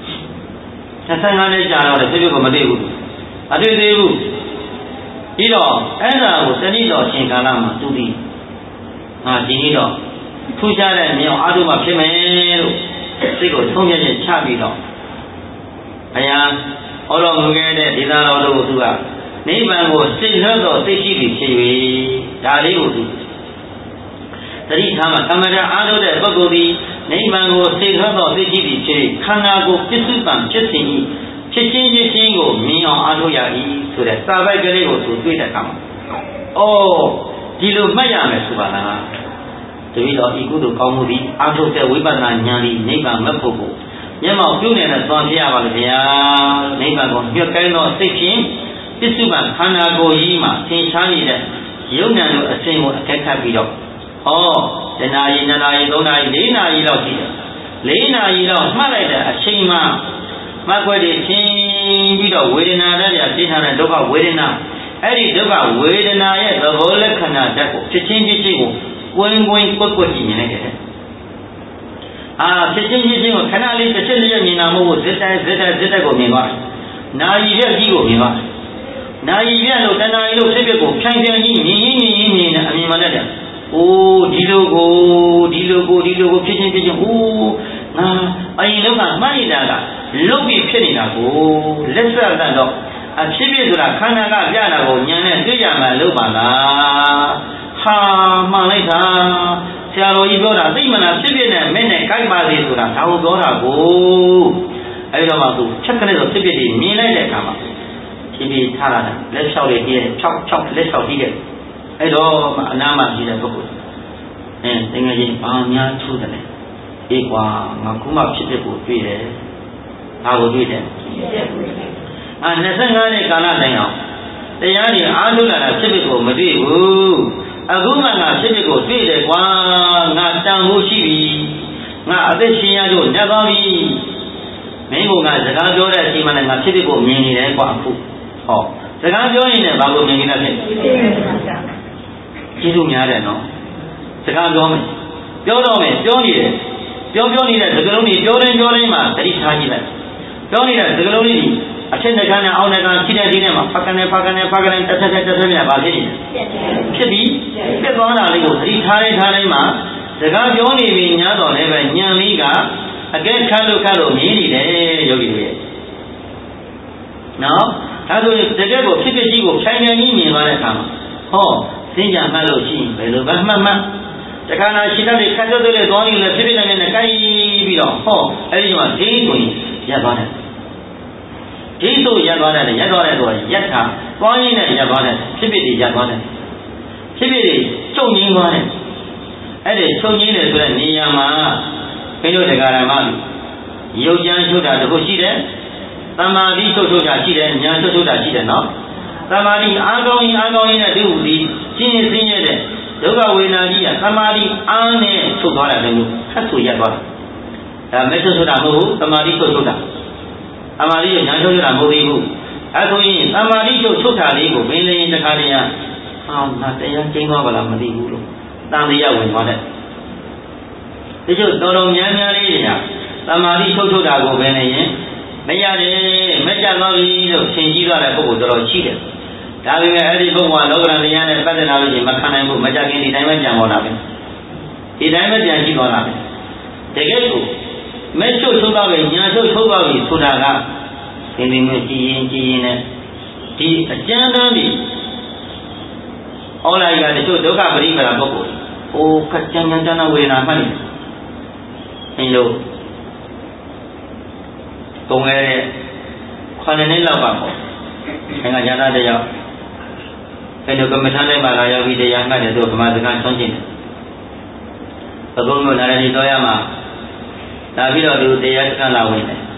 25နှစ်ကြာတော့ဖြစ်ဖြစ်ကိုမတွေ့ဘူးမတွေ့သေးဘူးပြီးတော့အဲ့ဒါကိုတဏှိတော်ရှင်ကာလမှာသူဒီဒီနေ့တော့ထူးခြားတဲ့မြောက်အားထုတ်မှဖြစ်မယ်လို့စိတ်ကိုသုံးပြချက်ချပြီးတော့ဘုရားဟောတော်မူခဲ့တဲ့ဒေသတော်တို့သူကနိဗ္ဗာန်ကိုစိတ်လွတ်တော်သိရှိပြီးဖြစ်၍ဒါလေးကိုသူတတိထားမှာသမထအားထုတ်တဲ့ပုဂ္ဂိုလ်ဒီနိဗ္ဗာန်ကိုစိတ်လွတ်တော်သိရှိပြီးဖြစ်ခန္ဓာကိုပစ္စုပန်ဖြစ်စဉ်ဤဖြစ်ချင်းကိုမြင်အောင်အားထုတ်ရ၏ဆိုတဲ့စာပိုက်ကလေးကိုသူတွေ့တဲ့အခါမှာဒီလိုမှတ်ရမယ်ဆိုပါလားတပည့်တော်ဤကုသိုလ်ကောင်းမှုသည်အားထုတ်တဲ့ဝိပဿနာဉာဏ်ဤနိဗ္ဗာန်မဖို့ကိုမျက်မှောက်ပြုနေတဲ့သွားပြရပါလို့ဗျာနိဗ္ဗာန်ကိုညွတ်ကိုင်းသောစိတ်ဖြင့်ပစ္စုပန်ခန္ဓာကိုယ်ကြီးမှာသင်ရှားနေတဲ့ယုံဉာဏ်တို့အစဉ်ကိုအကဲခတ်ပြီးတော့တဏှာရီ2နာရီ3နာရီ4နာရီလောက်ရှိတယ်4နာရီလောက်မှတ်လိုက်တဲ့အချိန်မှာမကွက်တွေချင်းပြီးတော့ဝေဒနာဓာတ်တွေပြင်းထန်တဲ့ဒုက္ခဝေဒနာအဲ့ဒီဒုက္ခဝေဒနာရဲ့သဘောလက္ခဏာဓာတ်ကိုဖြစ်ချင်းကိုကွင်းကွက်ကြည့်မြင်လိုက်တယ်ဖြစ်ချင်းကိုခဏလေးတစ်ချက်လေးမြင်တာမဟုတ်ဘူးဇက်တိုက်ကိုမြင်သွားတယ်နာယီရက်ကြီးကိုမြင်သွားတယ်နာယီရက်လို့တဏှာရီလို့ဖြစ်ဖြစ်ကိုဖြိုင်ဖြိုင်ကြီးမြင်နေအမြင်မှတတ်တယ်ဒီလိုကိုဖြစ်ချင်းငါအရင်တော့မှတ်နေတာကလုတ်ပြီးဖြစ်နေတာကိုလက်ဆက်တတ်တော့အဖြစ်ဆိုတာခန္ဓာကပြတာကိုဉာဏ်နဲ့တွေ့ရမှလို့ပါလားမှန်လိုက်တာဆရာတော်ကြီးပြောတာသိမလားဖြစ်နဲ့မဲ့နဲ့ကိုက်ပါသေးဆိုတာဒါကိုပြောတာကိုအဲဒီတော့မှသူချက်ကနေတော့ဖြစ်တွေမြင်လိုက်တဲ့အခါမှာဖြစ်ထားလာတာလက်လျှောက်လေးတည်းဖြောက်လက်လျှောက်ပြီးတဲ့အဲ့တော့မှအနာမှာရှိတဲ့ပုဂ္ဂိုလ်တကယ်ကြီးဘာများထူးတယ်အေးကွာငါခုမှဖြစ်ကိုတွေ့တယ်ဘာကိုတွေ့တယ်25နှစ်ကာလတိုင်အောင်တရားတွေအားထုတ်လာတာဖြစ်ကိုမတွေ့ဘူးအခုမှငါဖြစ်ကိုတွေ့တယ်ကွာငါတန်ဖို့ရှိပြီငါအသက်ရှင်ရလို့ညက်သွားပြီမင်းကစကားပြောတဲ့အချိန်မှလည်းငါဖြစ်ကိုမြင်နေတယ်ကွာအခုစကားပြောရင်လည်းဘာကိုမြင်နေလဲဖြစ်ကျေးဇူးများတယ်နော်စကားပြောမယ်ပြောတော့မယ်ပြောနေတယ်ပြောနေတဲ့စကားလုံးတွေပြောတိုင်းမှာသတိထားကြည့်လိုက်ပြောနေတဲ့စကားလုံးတွေအချက်နဲ့ကနဲ့အောင်းနဲ့ကဖြစ်တဲ့ဒီနဲ့မှာဖကနေတက်မြတ်ပါဖြစ်နေဖြစ်ပြီးဖြစ်သွားတာလေးကိုသတိထားတိုင်းမှာစကားပြောနေပြီညားတော်လည်းပဲညံလေးကအကဲခတ်လို့မြင်နေတယ်ယောဂီတွေရဲ့နော်ဒါဆိုရင်တကယ်ကိုဖြစ်ကြီးကိုဖြိုင်ဖြိုင်ကြီးမြင်သွားတဲ့အခါမှာစင်ကြမှတ်လို့ရှိရင်ဘယ်လိုပဲမှတ်တခါနာရှိတဲ့ခက်တဲ့တွေသွားနေလဲဖြစ်နေနဲ့ကိုက်ပြီးတော့အဲ့ဒီမှာဒိကိုရပ်သွားတယ်ဒိဆိုရပ်သွားတယ်ဆိုရက်တာသွားရင်းနဲ့ရပ်သွားတယ်ဖြစ်တွေရပ်သွားတယ်ဖြစ်တွေချုပ်ငင်းသွားတယ်အဲ့ဒီချုပ်ငင်းတယ်ဆိုတဲ့နေရာမှာဘယ်လိုတရားဓမ္မရုပ်ကြမ်းချုပ်တာတခုရှိတယ်သမာဓိချုပ်တာရှိတယ်ဉာဏ်ချုပ်တာရှိတယ်နော်သမာဓိအားကောင်းရင်နဲ့ဒီဟုဒီရှင်းရတဲ့ဒုက္ခဝေဒနာကြီးကသမာဓိအားနဲ့ချုပ်သွားတယ်လို့ခတ်ဆိုရက်သွားတာဒါမဲ့ချုပ်တာမဟုတ်ဘူးသမာဓိချုပ်တာသမာဓိဉာဏ်ချုပ်တာမဟုတ်သေးဘူးအဲဆိုရင်သမာဓိချုပ်တာလေးကိုဘင်းလင်းတခါတည်းငါတရားကျင်းသွားပါလားမသိဘူးလို့တန်တရားဝင်သွားတယ်ဒီကျတော်များလေးတွေကသမာဓိချုပ်တာကိုပဲနေရင်မရတယ်မကြတော့ဘူးလို့သင်ကြီးသွားတဲ့ပုဂ္ဂိုလ်တော်ရှိတယ်ဒါပေမဲ့အဲ့ဒီပုဂ္ဂိုလ်ကလောကရန်တရားနဲ့ပတ်သက်လာလို့ရှိရင်မခံနိုင်ဘူးမကြခင်ဒီတိုင်းပဲကြံပေါ်တာပဲဒီတိုင်းပဲပြန်ကြည့်သွားတာတကယ်ကိုမဲ့ချုပ်ထုတ်သွားပြီညာချုပ်ထုတ်သွားပြီဆိုတာကသင်္ဒီမျိုးကြည်ရင်နဲ့ဒီအကျဉ်းတန်းဒီဩလာကြီးကတချို့ဒုက္ခပရိပရာပုဂ္ဂိုလ်အိုးကကြမ်းကြမ်းဝေဒနာမှတ်နေအင်းလို့ကုံခဲ့တဲ့9 နှစ်လောက်ပါပေါ့အင်္ဂါညာသားတယောက်အဲလိုကမ္မထာနဲ့ပါလာရောက်ပြီးတရားမှတ်တယ်သူကဗမာစကားဆွန့်ကျင်တယ်ဘုကုံမျိုးနာရဏီတော်ရမှာလာပြီးတော့သူတရားစခန်းလာဝင်တယ်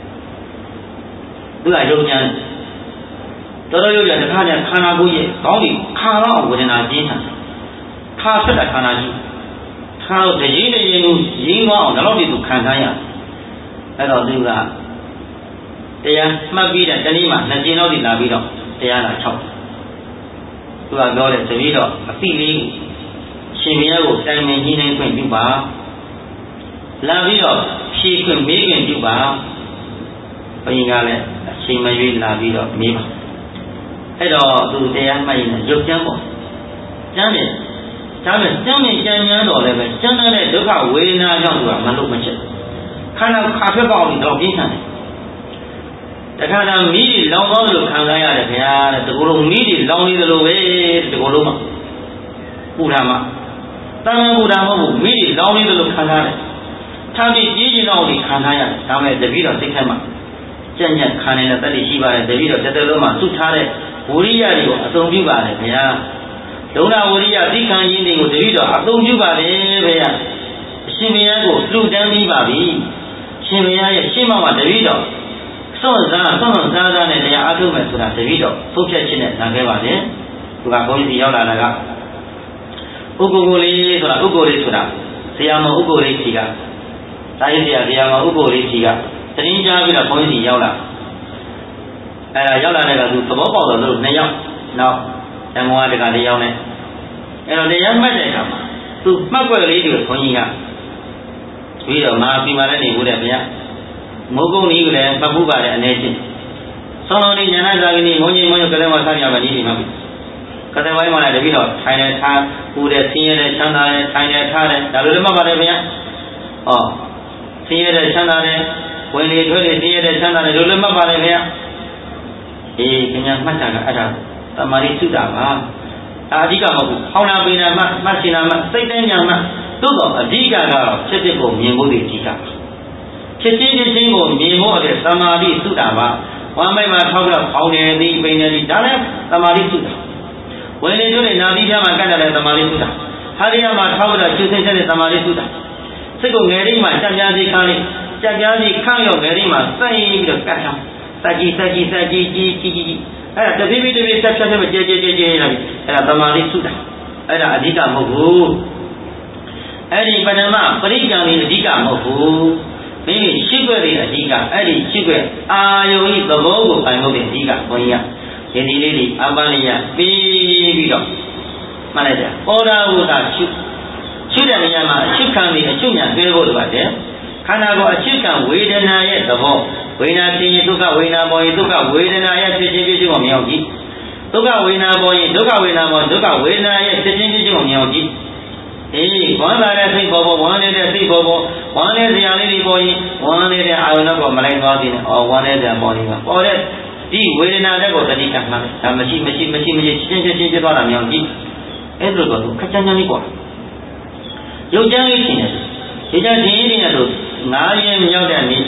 သူကယုံညာတော်တော်ယုံညာတစ်ခါကျခန္ဓာကိုယ်ရဲ့ခေါင်းကြီးခါတော့ဝေဒနာပြင်းထန်ခါဆက်တာခန္ဓာကြီးခါတော့တရင်ကိုရင်းသွားအောင်တော့ဒီသူခံထားရအဲ့တော့သူကတရားမှတ်ပြီးတဲ့တနည်းမှာ2ကျင်းလောက်ဒီလာပြီးတော့တရားလာ6သူကပြောတယ်တပည့်တော့အသိလေးရှင်မင်းကိုတိုင်ပင်ကြီးနိုင်ခွင့်ပြုပါလာပြီးတော့ဖြေခွင့်မေးခွင့်ပြုပါဘုရင်ကလည်းအချိန်မရွေးလာပြီးတော့မေးပါအဲ့တော့သူတရားမှတ်ရင်ရုပ်ကျမ်းပေါ့ကျမ်းတယ်ဒါပေမဲ့ကျမ်းမြင်ကြံញ្ញမ်းတော်လည်းပဲကျမ်းတဲ့ဒုက္ခဝေဒနာကြောင့်သူကမလို့မချက်ခန္ဓာခါထွက်ပေါက်ပြီးတော့ပြင်းထန်တယ်တခါတည်းမိတွေလောင်သွားလို့ခံစားရတယ်ခင်ဗျာတဲ့ဒီလိုမိတွေလောင်နေတယ်လို့ပဲဒီလိုလုံးမှာပူတာမှာတန်ပူတာမဟုတ်ဘူးမိတွေလောင်နေတယ်လို့ခံစားရတယ်ထားပြီးကြီးကျင်တော့ဒီခံစားရတယ်ဒါမဲ့တပည့်တော်စိတ်ထဲမှာကြက်ညက်ခံနေတဲ့တတိရှိပါတယ်တပည့်တော်တစ်သက်လုံးမှာသုထားတဲ့ဝိရိယတွေကိုအသုံးပြုပါတယ်ခင်ဗျာဒုဏဝိရိယသိခံရင်းတွေကိုတပည့်တော်အသုံးပြုပါတယ်ဗျာအရှင်ဘုရားကိုလှူဒန်းပြီးပါပြီရှင်ဘုရားရဲ့ရှင်းမောင်းမှာတပည့်တော်စွန့်စားနဲ့တရားအားထုတ်မယ်ဆိုတာတပည့်တော်သုံးဖြတ်ခြင်းနဲ့လာခဲ့ပါတယ်သူကဘုန်းကြီးရောက်လာတာကဥက္ကိုလေးဆိုတာဥက္ကိုလေးဆိုတာဆရာမဥက္ကိုလေးကြီးကတာရင်ဆရာမဥက္ကိုလေးကြီးကတရင်ကြားပြီးတော့ဘုန်းကြီးရောက်လာအဲရောက်လာတဲ့ကသူသဘောပေါက်တော့သူ2ယောက်နောက်ဓမ္မဝါဒက1ယောက်နဲ့အဲတော့တရားမှတ်တဲ့အခါမှာသူမှတ်ွက်လေးတွေဘုန်းကြီးကပြီးတော့မာပြီမာလည်းနေဘူးတဲ့ဗျာမိုးကုန်းကြီးကလည်းပတ်ဖို့ပါတဲ့အနေချင်းဆောင်းလုံးလေးညာနာသာကင်းကြီးမုံကြီးမုံကလည်းမဆန်းရပါနေပြီမှာကတဲ့ဝိုင်းမှာလည်းတပိတော့ထိုင်နေထားပူတဲ့ဆင်းရဲတဲ့ချမ်းသာတဲ့ထိုင်နေထားတယ်ဒါလိုလည်းမှတ်ပါတယ်ဗျာဟောဆင်းရဲတဲ့ချမ်းသာတဲ့ဝင်လေထွက်လေဆင်းရဲတဲ့ချမ်းသာတဲ့လိုလည်းမှတ်ပါတယ်ဗျာအေးခင်ဗျာမှတ်တာကအဲ့ဒါတမာရီစုတာပါအဓိကမဟုတ်ဘူးဟောင်းနာပိနာမှတ်ရှင်နာမှစိတ်တိုင်းညာမှသို့တော့အဓိကကတော့ဖြစ်ဖြစ်ကိုမြင်ဖို့ဒီအဓိကဖြစ်ချင်းကိုမြင်ဖို့အတွက်သမာဓိစုတာပါဝမ်းမိုက်မှာထောက်ပြီးတော့ပေါင်းတယ်သည်ပိန်တယ်သည်ဒါလည်းသမာဓိစုတာဝင်လေတို့နဲ့နာသီးပြမှာကတ်တယ်လည်းသမာဓိစုတာဟာရိယမှာထောက်ပြီးတော့ကျူစိတ်တဲ့သမာဓိစုတာစိတ်ကိုငယ်လေးမှာကြံ့ကြားစီခန်းလေးကြံ့ကြားစီခန်းရောက်ငယ်လေးမှာစိုက်ပြီးတော့ကတ်ထားစัจကြီးကြီးအဲ့ဒါတပိပိတပိဆက်ဖြတ်ဖြတ်ကြဲလာပြီအဲ့ဒါသမာဓိစုတာအဲ့ဒါအဓိကမဟုတ်ဘူးအဲ့ဒီပဏမပရိက္ခဏီအဓိကမဟုတ်ဘူးမိမိရှိခွက်တွေအဓိကအဲ့ဒီရှိခွက်အာယုံဤသဘောကိုပိုင်ဖို့တဲ့အဓိကဘုန်းကြီးကယတိလေးတွေအပန်းလေးရပြီးတော့မှတ်လိုက်ကြဩရာဝုဒရှုတဲ့နေရာမှာအချစ်ခံပြီးအချွတ်ညာတွဲဖို့လိုပါတယ်ခန္ဓာကိုယ်အချစ်ခံဝေဒနာရဲ့သဘောဝေဒနာသိရင်ဒုက္ခဝေဒနာပေါ်ရင်ဒုက္ခဝေဒနာရဲ့ဖြစ်ခြင်းပြည့်စုံကိုမြင်အောင်ကြည့်ဒုက္ခဝေဒနာပေါ်ရင်ဒုက္ခဝေဒနာပေါ်ဒုက္ခဝေဒနာရဲ့ဖြစ်ခြင်းပြည့်စုံကိုမြင်အောင်ကြည့်အေးဝမ်းသာတဲ့စိတ်ပေါ်ဝမ်းနေတဲ့စိတ်ပေါ်ဝမ်းနေတဲ့ဇာလေးတွေပေါ်ရင်ဝမ်းနေတဲ့အာယုန်တော့မလိုက်သွားသေးနဲ့ဝမ်းနေတဲ့ပေါ်နေပါပေါ်တဲ့ဒီဝေဒနာတဲ့ကိုတတိကမှဒါမရှိချင်းဖြစ်သွားတာမြင်အောင်ကြည့်အဲ့လိုတော့ခက်ချမ်းချမ်းလေးပေါ်ရုပ်ချမ်းလေးရှင်တယ်ဒီကြခြင်းရင်းနေတော့9ရက်မြောက်တဲ့နေ့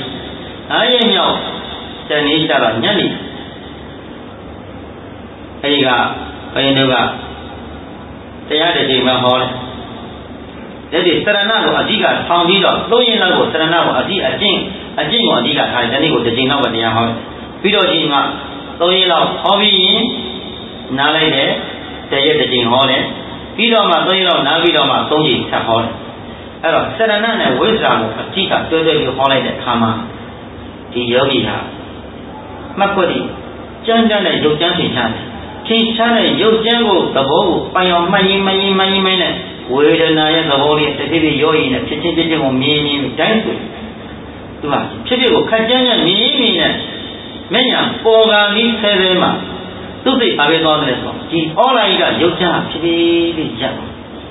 9ရက်မြောက်တဲ့နေ့ကျတော့ညနေအဲဒီကဘုရင်တို့ကတရားတစ်ချိန်မှဟောတယ်ဒီစရဏကိုအဓိကထောင်ပြီးတော့3ရက်လောက်ကိုစရဏကိုအကျင့်ကိုအဓိကထားတယ်ဒီနေ့ကိုတစ်ချိန်လောက်ပဲတရားဟောပြီးတော့ဒီမှာ3ရက်လောက်ဟောပြီးရင်နားလိုက်တယ်တရက်တစ်ချိန်ဟောတယ်ပြီးတော့မှ3ရက်လောက်နားပြီးတော့မှ3ချိန်ဆက်ဟောတယ်အဲ့တော့စရဏနဲ့ဝိဇ္ဇာကိုအဓိကတွဲပြီးဟောလိုက်တဲ့အခါမှာဒီယောဂီဟာမှတ်ခွက်ဒီကြမ်းတဲ့ရုပ်ကြမ်းထင်ရှားတယ်ထင်ရှားတဲ့ရုပ်ကြမ်းကိုသဘောကိုပိုင်အောင်မှတ်ရင်နဲ့ဝေဒနာရဲ့သဘောလေးတစ်ဖြည်းဖြည်းရောရည်နဲ့ဖြစ်ချင်းကိုမြင်တိုင်းဆိုသူကဖြစ်ဖြစ်ကိုခက်ကြမ်းမြင်နဲ့မျက်ညာပေါ်ကလေးဆဲမှာသူ့စိတ်ဘာပဲသွားတယ်ဆိုဒီ online ကရုပ်ကြမ်းဖြစ်ပြီးရပ်ဖြ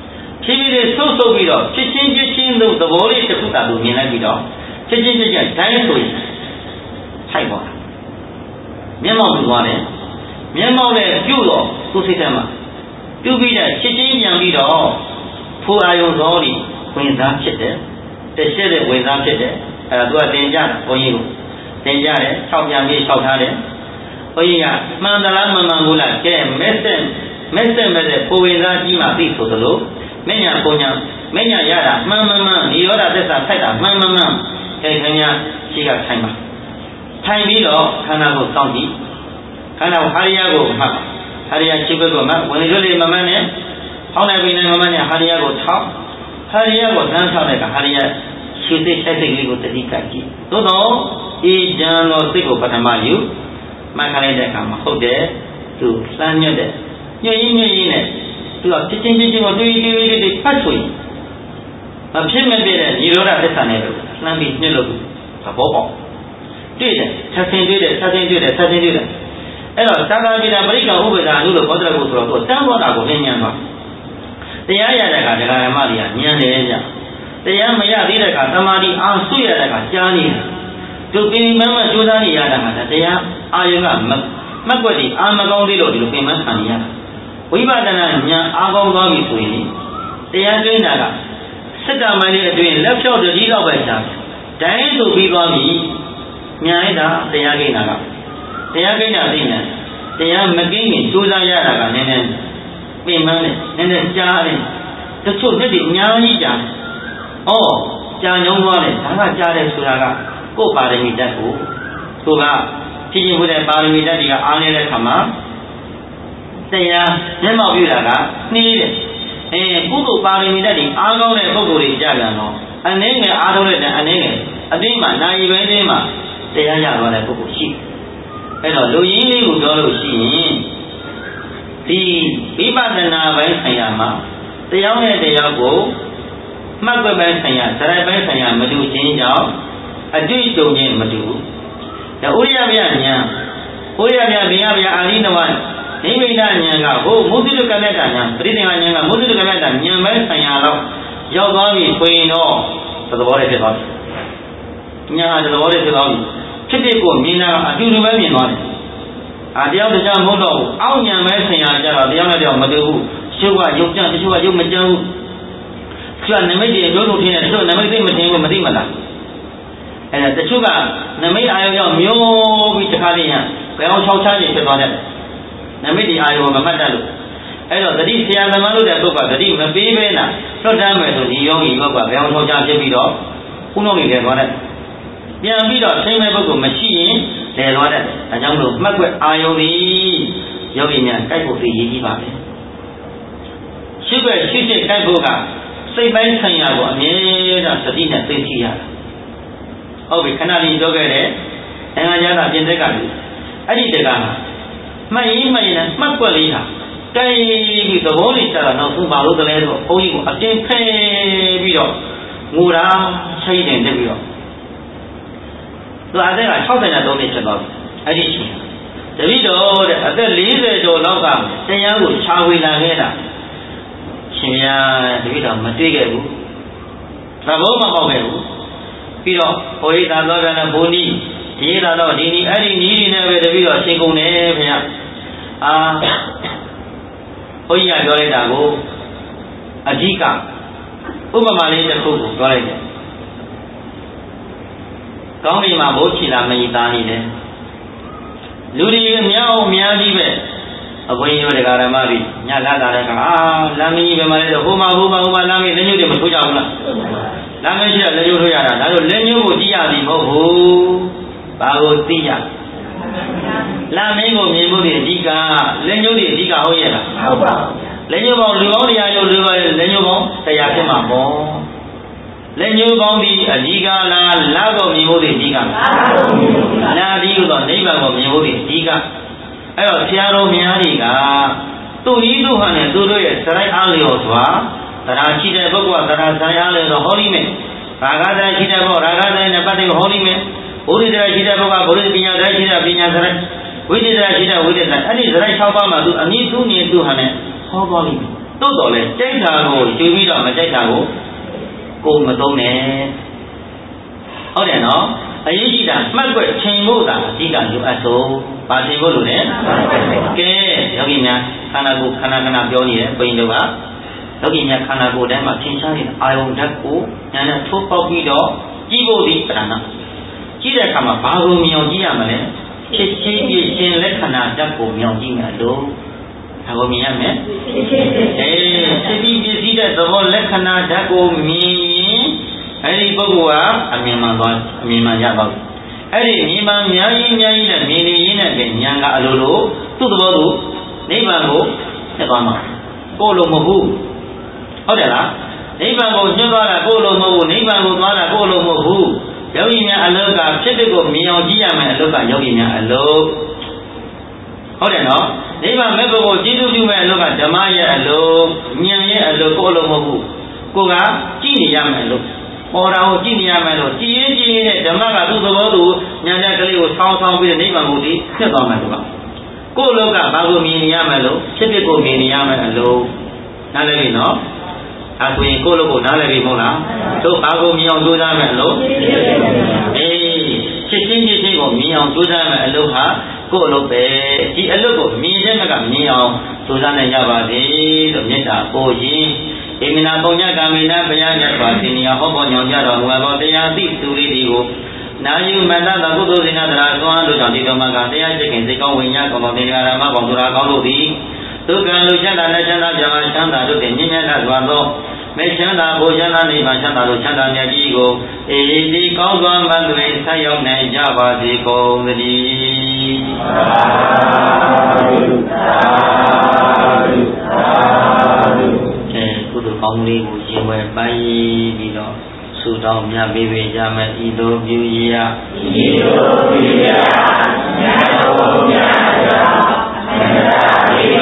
ဖြည်းဖြည်းလေးဆုပ်ဆုပ်ပြီးတော့ဖြစ်ချင်းတို့သဘောလေးတစ်ခုသာလို့မြင်လိုက်ပြီးတော့ဖြစ်ချင်းဒိုင်းဆိုရင်ထိုက်သွားတာမျက်မှောက်ပြသွားတယ်မျက်မှောက်နဲ့ပြုတ်တော့သူ့စိတ်ထဲမှာပြုတ်ပြီးတဲ့ဖြစ်ချင်းပြန်ပြီးတော့ဖိုးအာယုံသောဒီဝင်စားဖြစ်တယ်တရှက်တဲ့ဝင်စားဖြစ်တယ်အဲ့ဒါသူကတင်ကြတာဘုန်းကြီးကိုတင်ကြတယ်၆ပြန်ပြီး၆ထားတယ်ဘုန်းကြီးကမှန်သလားမမှန်ဘူးလားကဲမက်ဆက်ဖိုးဝင်စားကြီးမှသိဆိုသလိုမညာပုံညာမညာရတာမှန်ဒီရောတာသစ္စာထိုက်တာမှန်ခဲခင်ဗျာရှိကထိုင်ပါထိုင်ပြီးတော့ခန္ဓာကိုစောင့်ကြည့်ခန္ဓာဟာရိယကိုမှတ်ဟာရိယချိဘက်ကိုမှတ်ဝင်ရွလေးမမှန်နဲ့ဟောင်းနေပြီးနေမမှန်နဲ့ဟာရိယကိုထောက်ဟာရိယကိုတန်းထောက်တဲ့ကဟာရိယရှိသိစိတ်လေးကိုတတိကကြည့်သို့တော့အေးကြံသောစိတ်ကိုပထမယူမှတ်ခိုင်းတဲ့အခါမှာဟုတ်တယ်သူစမ်းညွတ်တဲ့ညွတ်ရင်းနဲ့သူကဖြစ်ချင်းကိုတွေးဖတ်ဆိုရင်မဖြစ်မပြည့်တဲ့ညီရောဓသစ္စာနဲ့လှမ်းပြီးညှစ်လို့သဘောပေါက်တွေ့တယ်ဆက်ချင်းတွေ့တယ်အဲ့တော့သာသာပိတာပရိက္ခဥပ္ပဒါလို့ဘောဓရကုဆိုတော့သူတန်းသွားတာကိုလင်းညံသွားတရားရတဲ့ကဒကာဓမ္မတွေကညံတယ်ကြတရားမရသေးတဲ့ကသမာဓိအားဆွရတဲ့ကကြားနေတယ်သူပင်မမကြိုးစားနေရတာကတရားအာယုကမက်ွက်ဒီအာမကောင်းသေးလို့ဒီလိုပင်မခံနေရတာဝိပဿနာဉာဏ်အားကောင်းသွားပြီဆိုရင်တရားကိန်းတာကစက္ကမလေးအတွင်းလက်ဖြောက်တကြီးတော့ပဲရှားဒိုင်းဆိုပြီးသွားပြီဉာဏ်လိုက်တာတရားကိန်းတာကတရားကိန်းတာသိညာတရားမကိန်းရင်ကြိုးစားရတာကနည်းနည်းပင်မနဲ့နည်းနည်းကြားတယ်တချို့နှစ်တွေအများကြီးကြားကြာညုံသွားတယ်ဒါကကြားတယ်ဆိုတာကကိုယ်ပါရမီဓာတ်ကိုသူကဖြစ်ခြင်းဟုတ်တဲ့ပါရမီဓာတ်တွေကအားနေတဲ့ခါမှာတရားမျက်မှောက်ပြုတာကနှီးတယ်ကုသိုလ်ပါရမီဓာတ်တွေအားကောင်းတဲ့ပုဂ္ဂိုလ်တွေကြပြန်တော့အနေငယ်အားထုတ်တဲ့အနေငယ်အသိမှနာယီပိုင်းလေးမှာတရားရသွားတဲ့ပုဂ္ဂိုလ်ရှိအဲ့တော့လူရင်းလေးကိုပြောလို့ရှိရင်ဒီဝိပဿနာပိုင်းဆိုင်ရာမှာတရားနဲ့တရားကိုမှတ်ွက်ပိုင်းဆိုင်ရာဇာတ်ပိုင်းဆိုင်ရာမတူခြင်းကြောင့်အတွေ့အကြုံချင်းမတူဘူးဒါဥရိယဗျာဉာဏ်ဥရိယဗျာဘိယဗျာအာရိနဝနိဗ္ဗိဒဉာဏ်ကဟိုမုသိတကမ္မတဉာဏ်ပရိသင်္ခာဉာဏ်ကမုသိတကမ္မတဉာဏ်ပိုင်းဆိုင်ရာတော့ရောက်သွားပြီဆိုရင်တော့သဘောလေးဖြစ်သွားပြီဉာဏ်ကသဘောလေးဖြစ်သွားပြီဖြစ်ကိုမြင်တာအတူတူပဲမြင်သွားတယ်တရားတရားမဟုတ်တော့ဘူးအောက်ဉာဏ်ပဲဆင်ရကြတော့တရားနဲ့တရားမတူဘူးရှုကရုပ်ကြတချို့ကရုပ်မကြဘူးသူကနမိတ်တွေမျိုးစုံထင်းတယ်တချို့နမိတ်သိမထင်ဘူးမသိမလားအဲ့ဒါတချို့ကနမိတ်အာရုံရောက်မျိုးပြီးတခါလေးရဘယ်အောင်၆ချားကြီးဖြစ်သွားတယ်နမိတ်ဒီအာရုံမမှတ်တတ်လို့အဲ့တော့သတိဆရာသမားတို့တဲ့ပုဂ္ဂိုလ်ကသတိမပေးဘဲနဲ့လွတ်တမ်းမယ်ဆိုဒီယောဂီဘက်ကဘယ်အောင်၆ချားဖြစ်ပြီးတော့ခုလုံးနေတယ်သွားတယ်ပြန်ပြီးတော့သိမဲ့ပုဂ္ဂိုလ်မရှိရင်လဲသွားတယ်ဒါကြောင့်လို့မှတ်ွက်အာယုံဒီယောဂီများတိုက်ဖို့သိရည်ကြီးပါပဲရှိွက်ရှိကိုက်ဖို့ကစိတ်ပိုင်းဆိုင်ရာကိုအမြဲတမ်းသတိနဲ့သိသိရတာဟုတ်ပြီခဏလေးပြောခဲ့တယ်နိုင်ငံခြားသားပြင်သက်ကလူအဲ့ဒီတကမှတ်ရင်မှတ်ွက်လေးဟာတိုင်ပြီးသဘောလေးကျတော့နောက်ဆုံးပါလို့တလဲတော့ဘုန်းကြီးကိုအတင်းဖဲပြီးတော့ငိုတာချိတ်တယ်တက်ပြီးတော့သူအသက်က63နှစ်ဖြစ်သွားပြီအဲ့ဒီချိန်တပည့်တော်တဲ့အသက်40ကျော်လောက်ကတရားကိုခြာဝေလာခဲ့တာရှင်ဗျာတပည့်တော်မတွေ့ခဲ့ဘူးသဘောမပေါက်ခဲ့ဘူးပြီးတော့ဘုရားသာတော်ပြန်တဲ့ဘုန်းကြီးဒီလာတော့ဒီနီအဲ့ဒီနီးနေနဲ့ပဲတပည့်တော်ရှင်းကုန်တယ်ခင်ဗျဘုန်းကြီးကပြောလိုက်တာကိုအဓိကဥပမာလေးတစ်ခုကိုပြောလိုက်တယ်ကောင်းပြီမှာဘိုးချီလာမကြီးသားနေတယ်လူတွေအများကြီးပဲအဘွင်းရောဒကာရမကြီးညလာတာလည်းလမ်းမကြီးပဲမလဲတော့ဟိုမှာလမ်းမကြီးလက်ညှိုးတွေမထိုးကြဘူးလားလမ်းမကြီးကလက်ညှိုးထိုးရတာဒါဆိုလက်ညှိုးကိုကြည့်ရသည်မဟုတ်ဘူးဘာကိုသိရလမ်းမင်းကိုမြင်ဖို့ဒီအဓိကလက်ညှိုးတွေအဓိကဟုတ်ရဲ့လားဟုတ်ပါဘူးလက်ညှိုးပေါင်းလူပေါင်းတရားရုပ်လူပေါင်းလက်ညှိုးပေါင်းတရားဖြစ်မှာပေါ့လက်ညှိုးပေါင်းဒီအဓိကလားလာကိုမြင်ဖို့ဒီအဓိကလာဒီလို့နိဗ္ဗာန်ကိုမြင်ဖို့ဒီအဓိကအဲ့တော့ဆရာတော်များတွေကသူ့ဤသူဟန်နဲ့သူတို့ရဲ့စရိုက်အားလျော်စွာတရားရှိတဲ့ပုဂ္ဂိုလ်ကတရားစရိုက်အားလျော်တော့ဟောလိမယ်ရာဂတရားရှိတဲ့ပုဂ္ဂိုလ်ရာဂတရားနဲ့ပတ်သက်ဟောလိမယ်ဘုရိတရားရှိတဲ့ပုဂ္ဂိုလ်ကဘုရိပညာတရားရှိတဲ့ပညာစရိုက်ဝိသေတရားရှိတဲ့ဝိသေတရားအဲ့ဒီစရိုက်6ပါးမှာသူအနည်းသူ့နေသူဟန်နဲ့ဟောသွားလိမ့်မယ် tốt rồi này chạy thà ngồi chui bí đó mà chạy thà ngồi cô mà tôm nè ở đây nó ấy chỉ là mắt quẹt trên mũ là chỉ là chụp số ba trên mũ rồi đấy cái 여기 nha khana biểu gì đấy bây giờ á 여기 nha khana cô đấy mà trên sáng thì ai ông đặt cô nhà này thuốc bao bì đó chỉ vô đi cả na chỉ là cái mà bao gồm nhiều gì à mà đấy chỉ trên lấy khana đặt cô nhiều gì mà đâu bao nhiêu mà chỉ là đó lấy khana đặt cô nhiều ấy đi bố à miền mà ra bao ấy đi miền mà nhảy là miền đi này cái nhà cả lulu tu tu bao tu đấy mà bố cái con mà cô lô mồ hú ở đây là đấy mà bố nhớ coi là cô lô mồ hú đấy mà bố nói là cô lô mồ hú giống như nhà ăn lơ cả chết được của miền gì à mà lơ cả giống như nhà ăn lơ ở đây nó đấy mà mấy bố chỉ tu tu mà lơ cả chả mai ăn lơ nhà ăn lơ cô lô mồ hú cô gái chỉ đi ăn mà lơ Ồ đâu chỉ nhà mày rồi chỉ này chấm là tu sửa tu nhà cái này sao bây giờ này mà ngủ đi chết tao mày rồi cô lâu cả bao nhiêu miền nhà mày rồi chết biết cô miền nhà mày lâu nào lại vì nó tôi cô lâu cô nào lại vì mua nào tôi bao nhiêu miền tôi ra mày rồi chết của miền tôi ra mày lâu hả cô lâu về chỉ lâu của miền thế mà cả miền tôi ra này nhà bà đi rồi nhớ cả cô gì Emina punya kami na bayanya pasti ni aku punya jalan walau dia tidur di go. Nayu mana tak kudu dina terasuan tu jangan tidak makan dia jekin sekau winya kalau dia ramah bangsa kau di. Tu kan lu canda jangan canda tu tingginya nak suatu. Mencanda bujana ni macam tu canda ni jigo. Di kau tuan bantu saya nak jawab di kau di. Cô được ông đi buổi chiều về bay đi đó sự đó nhà về nhà mẹ đi đâu biểu gì à nhà đâu nhà đó nhà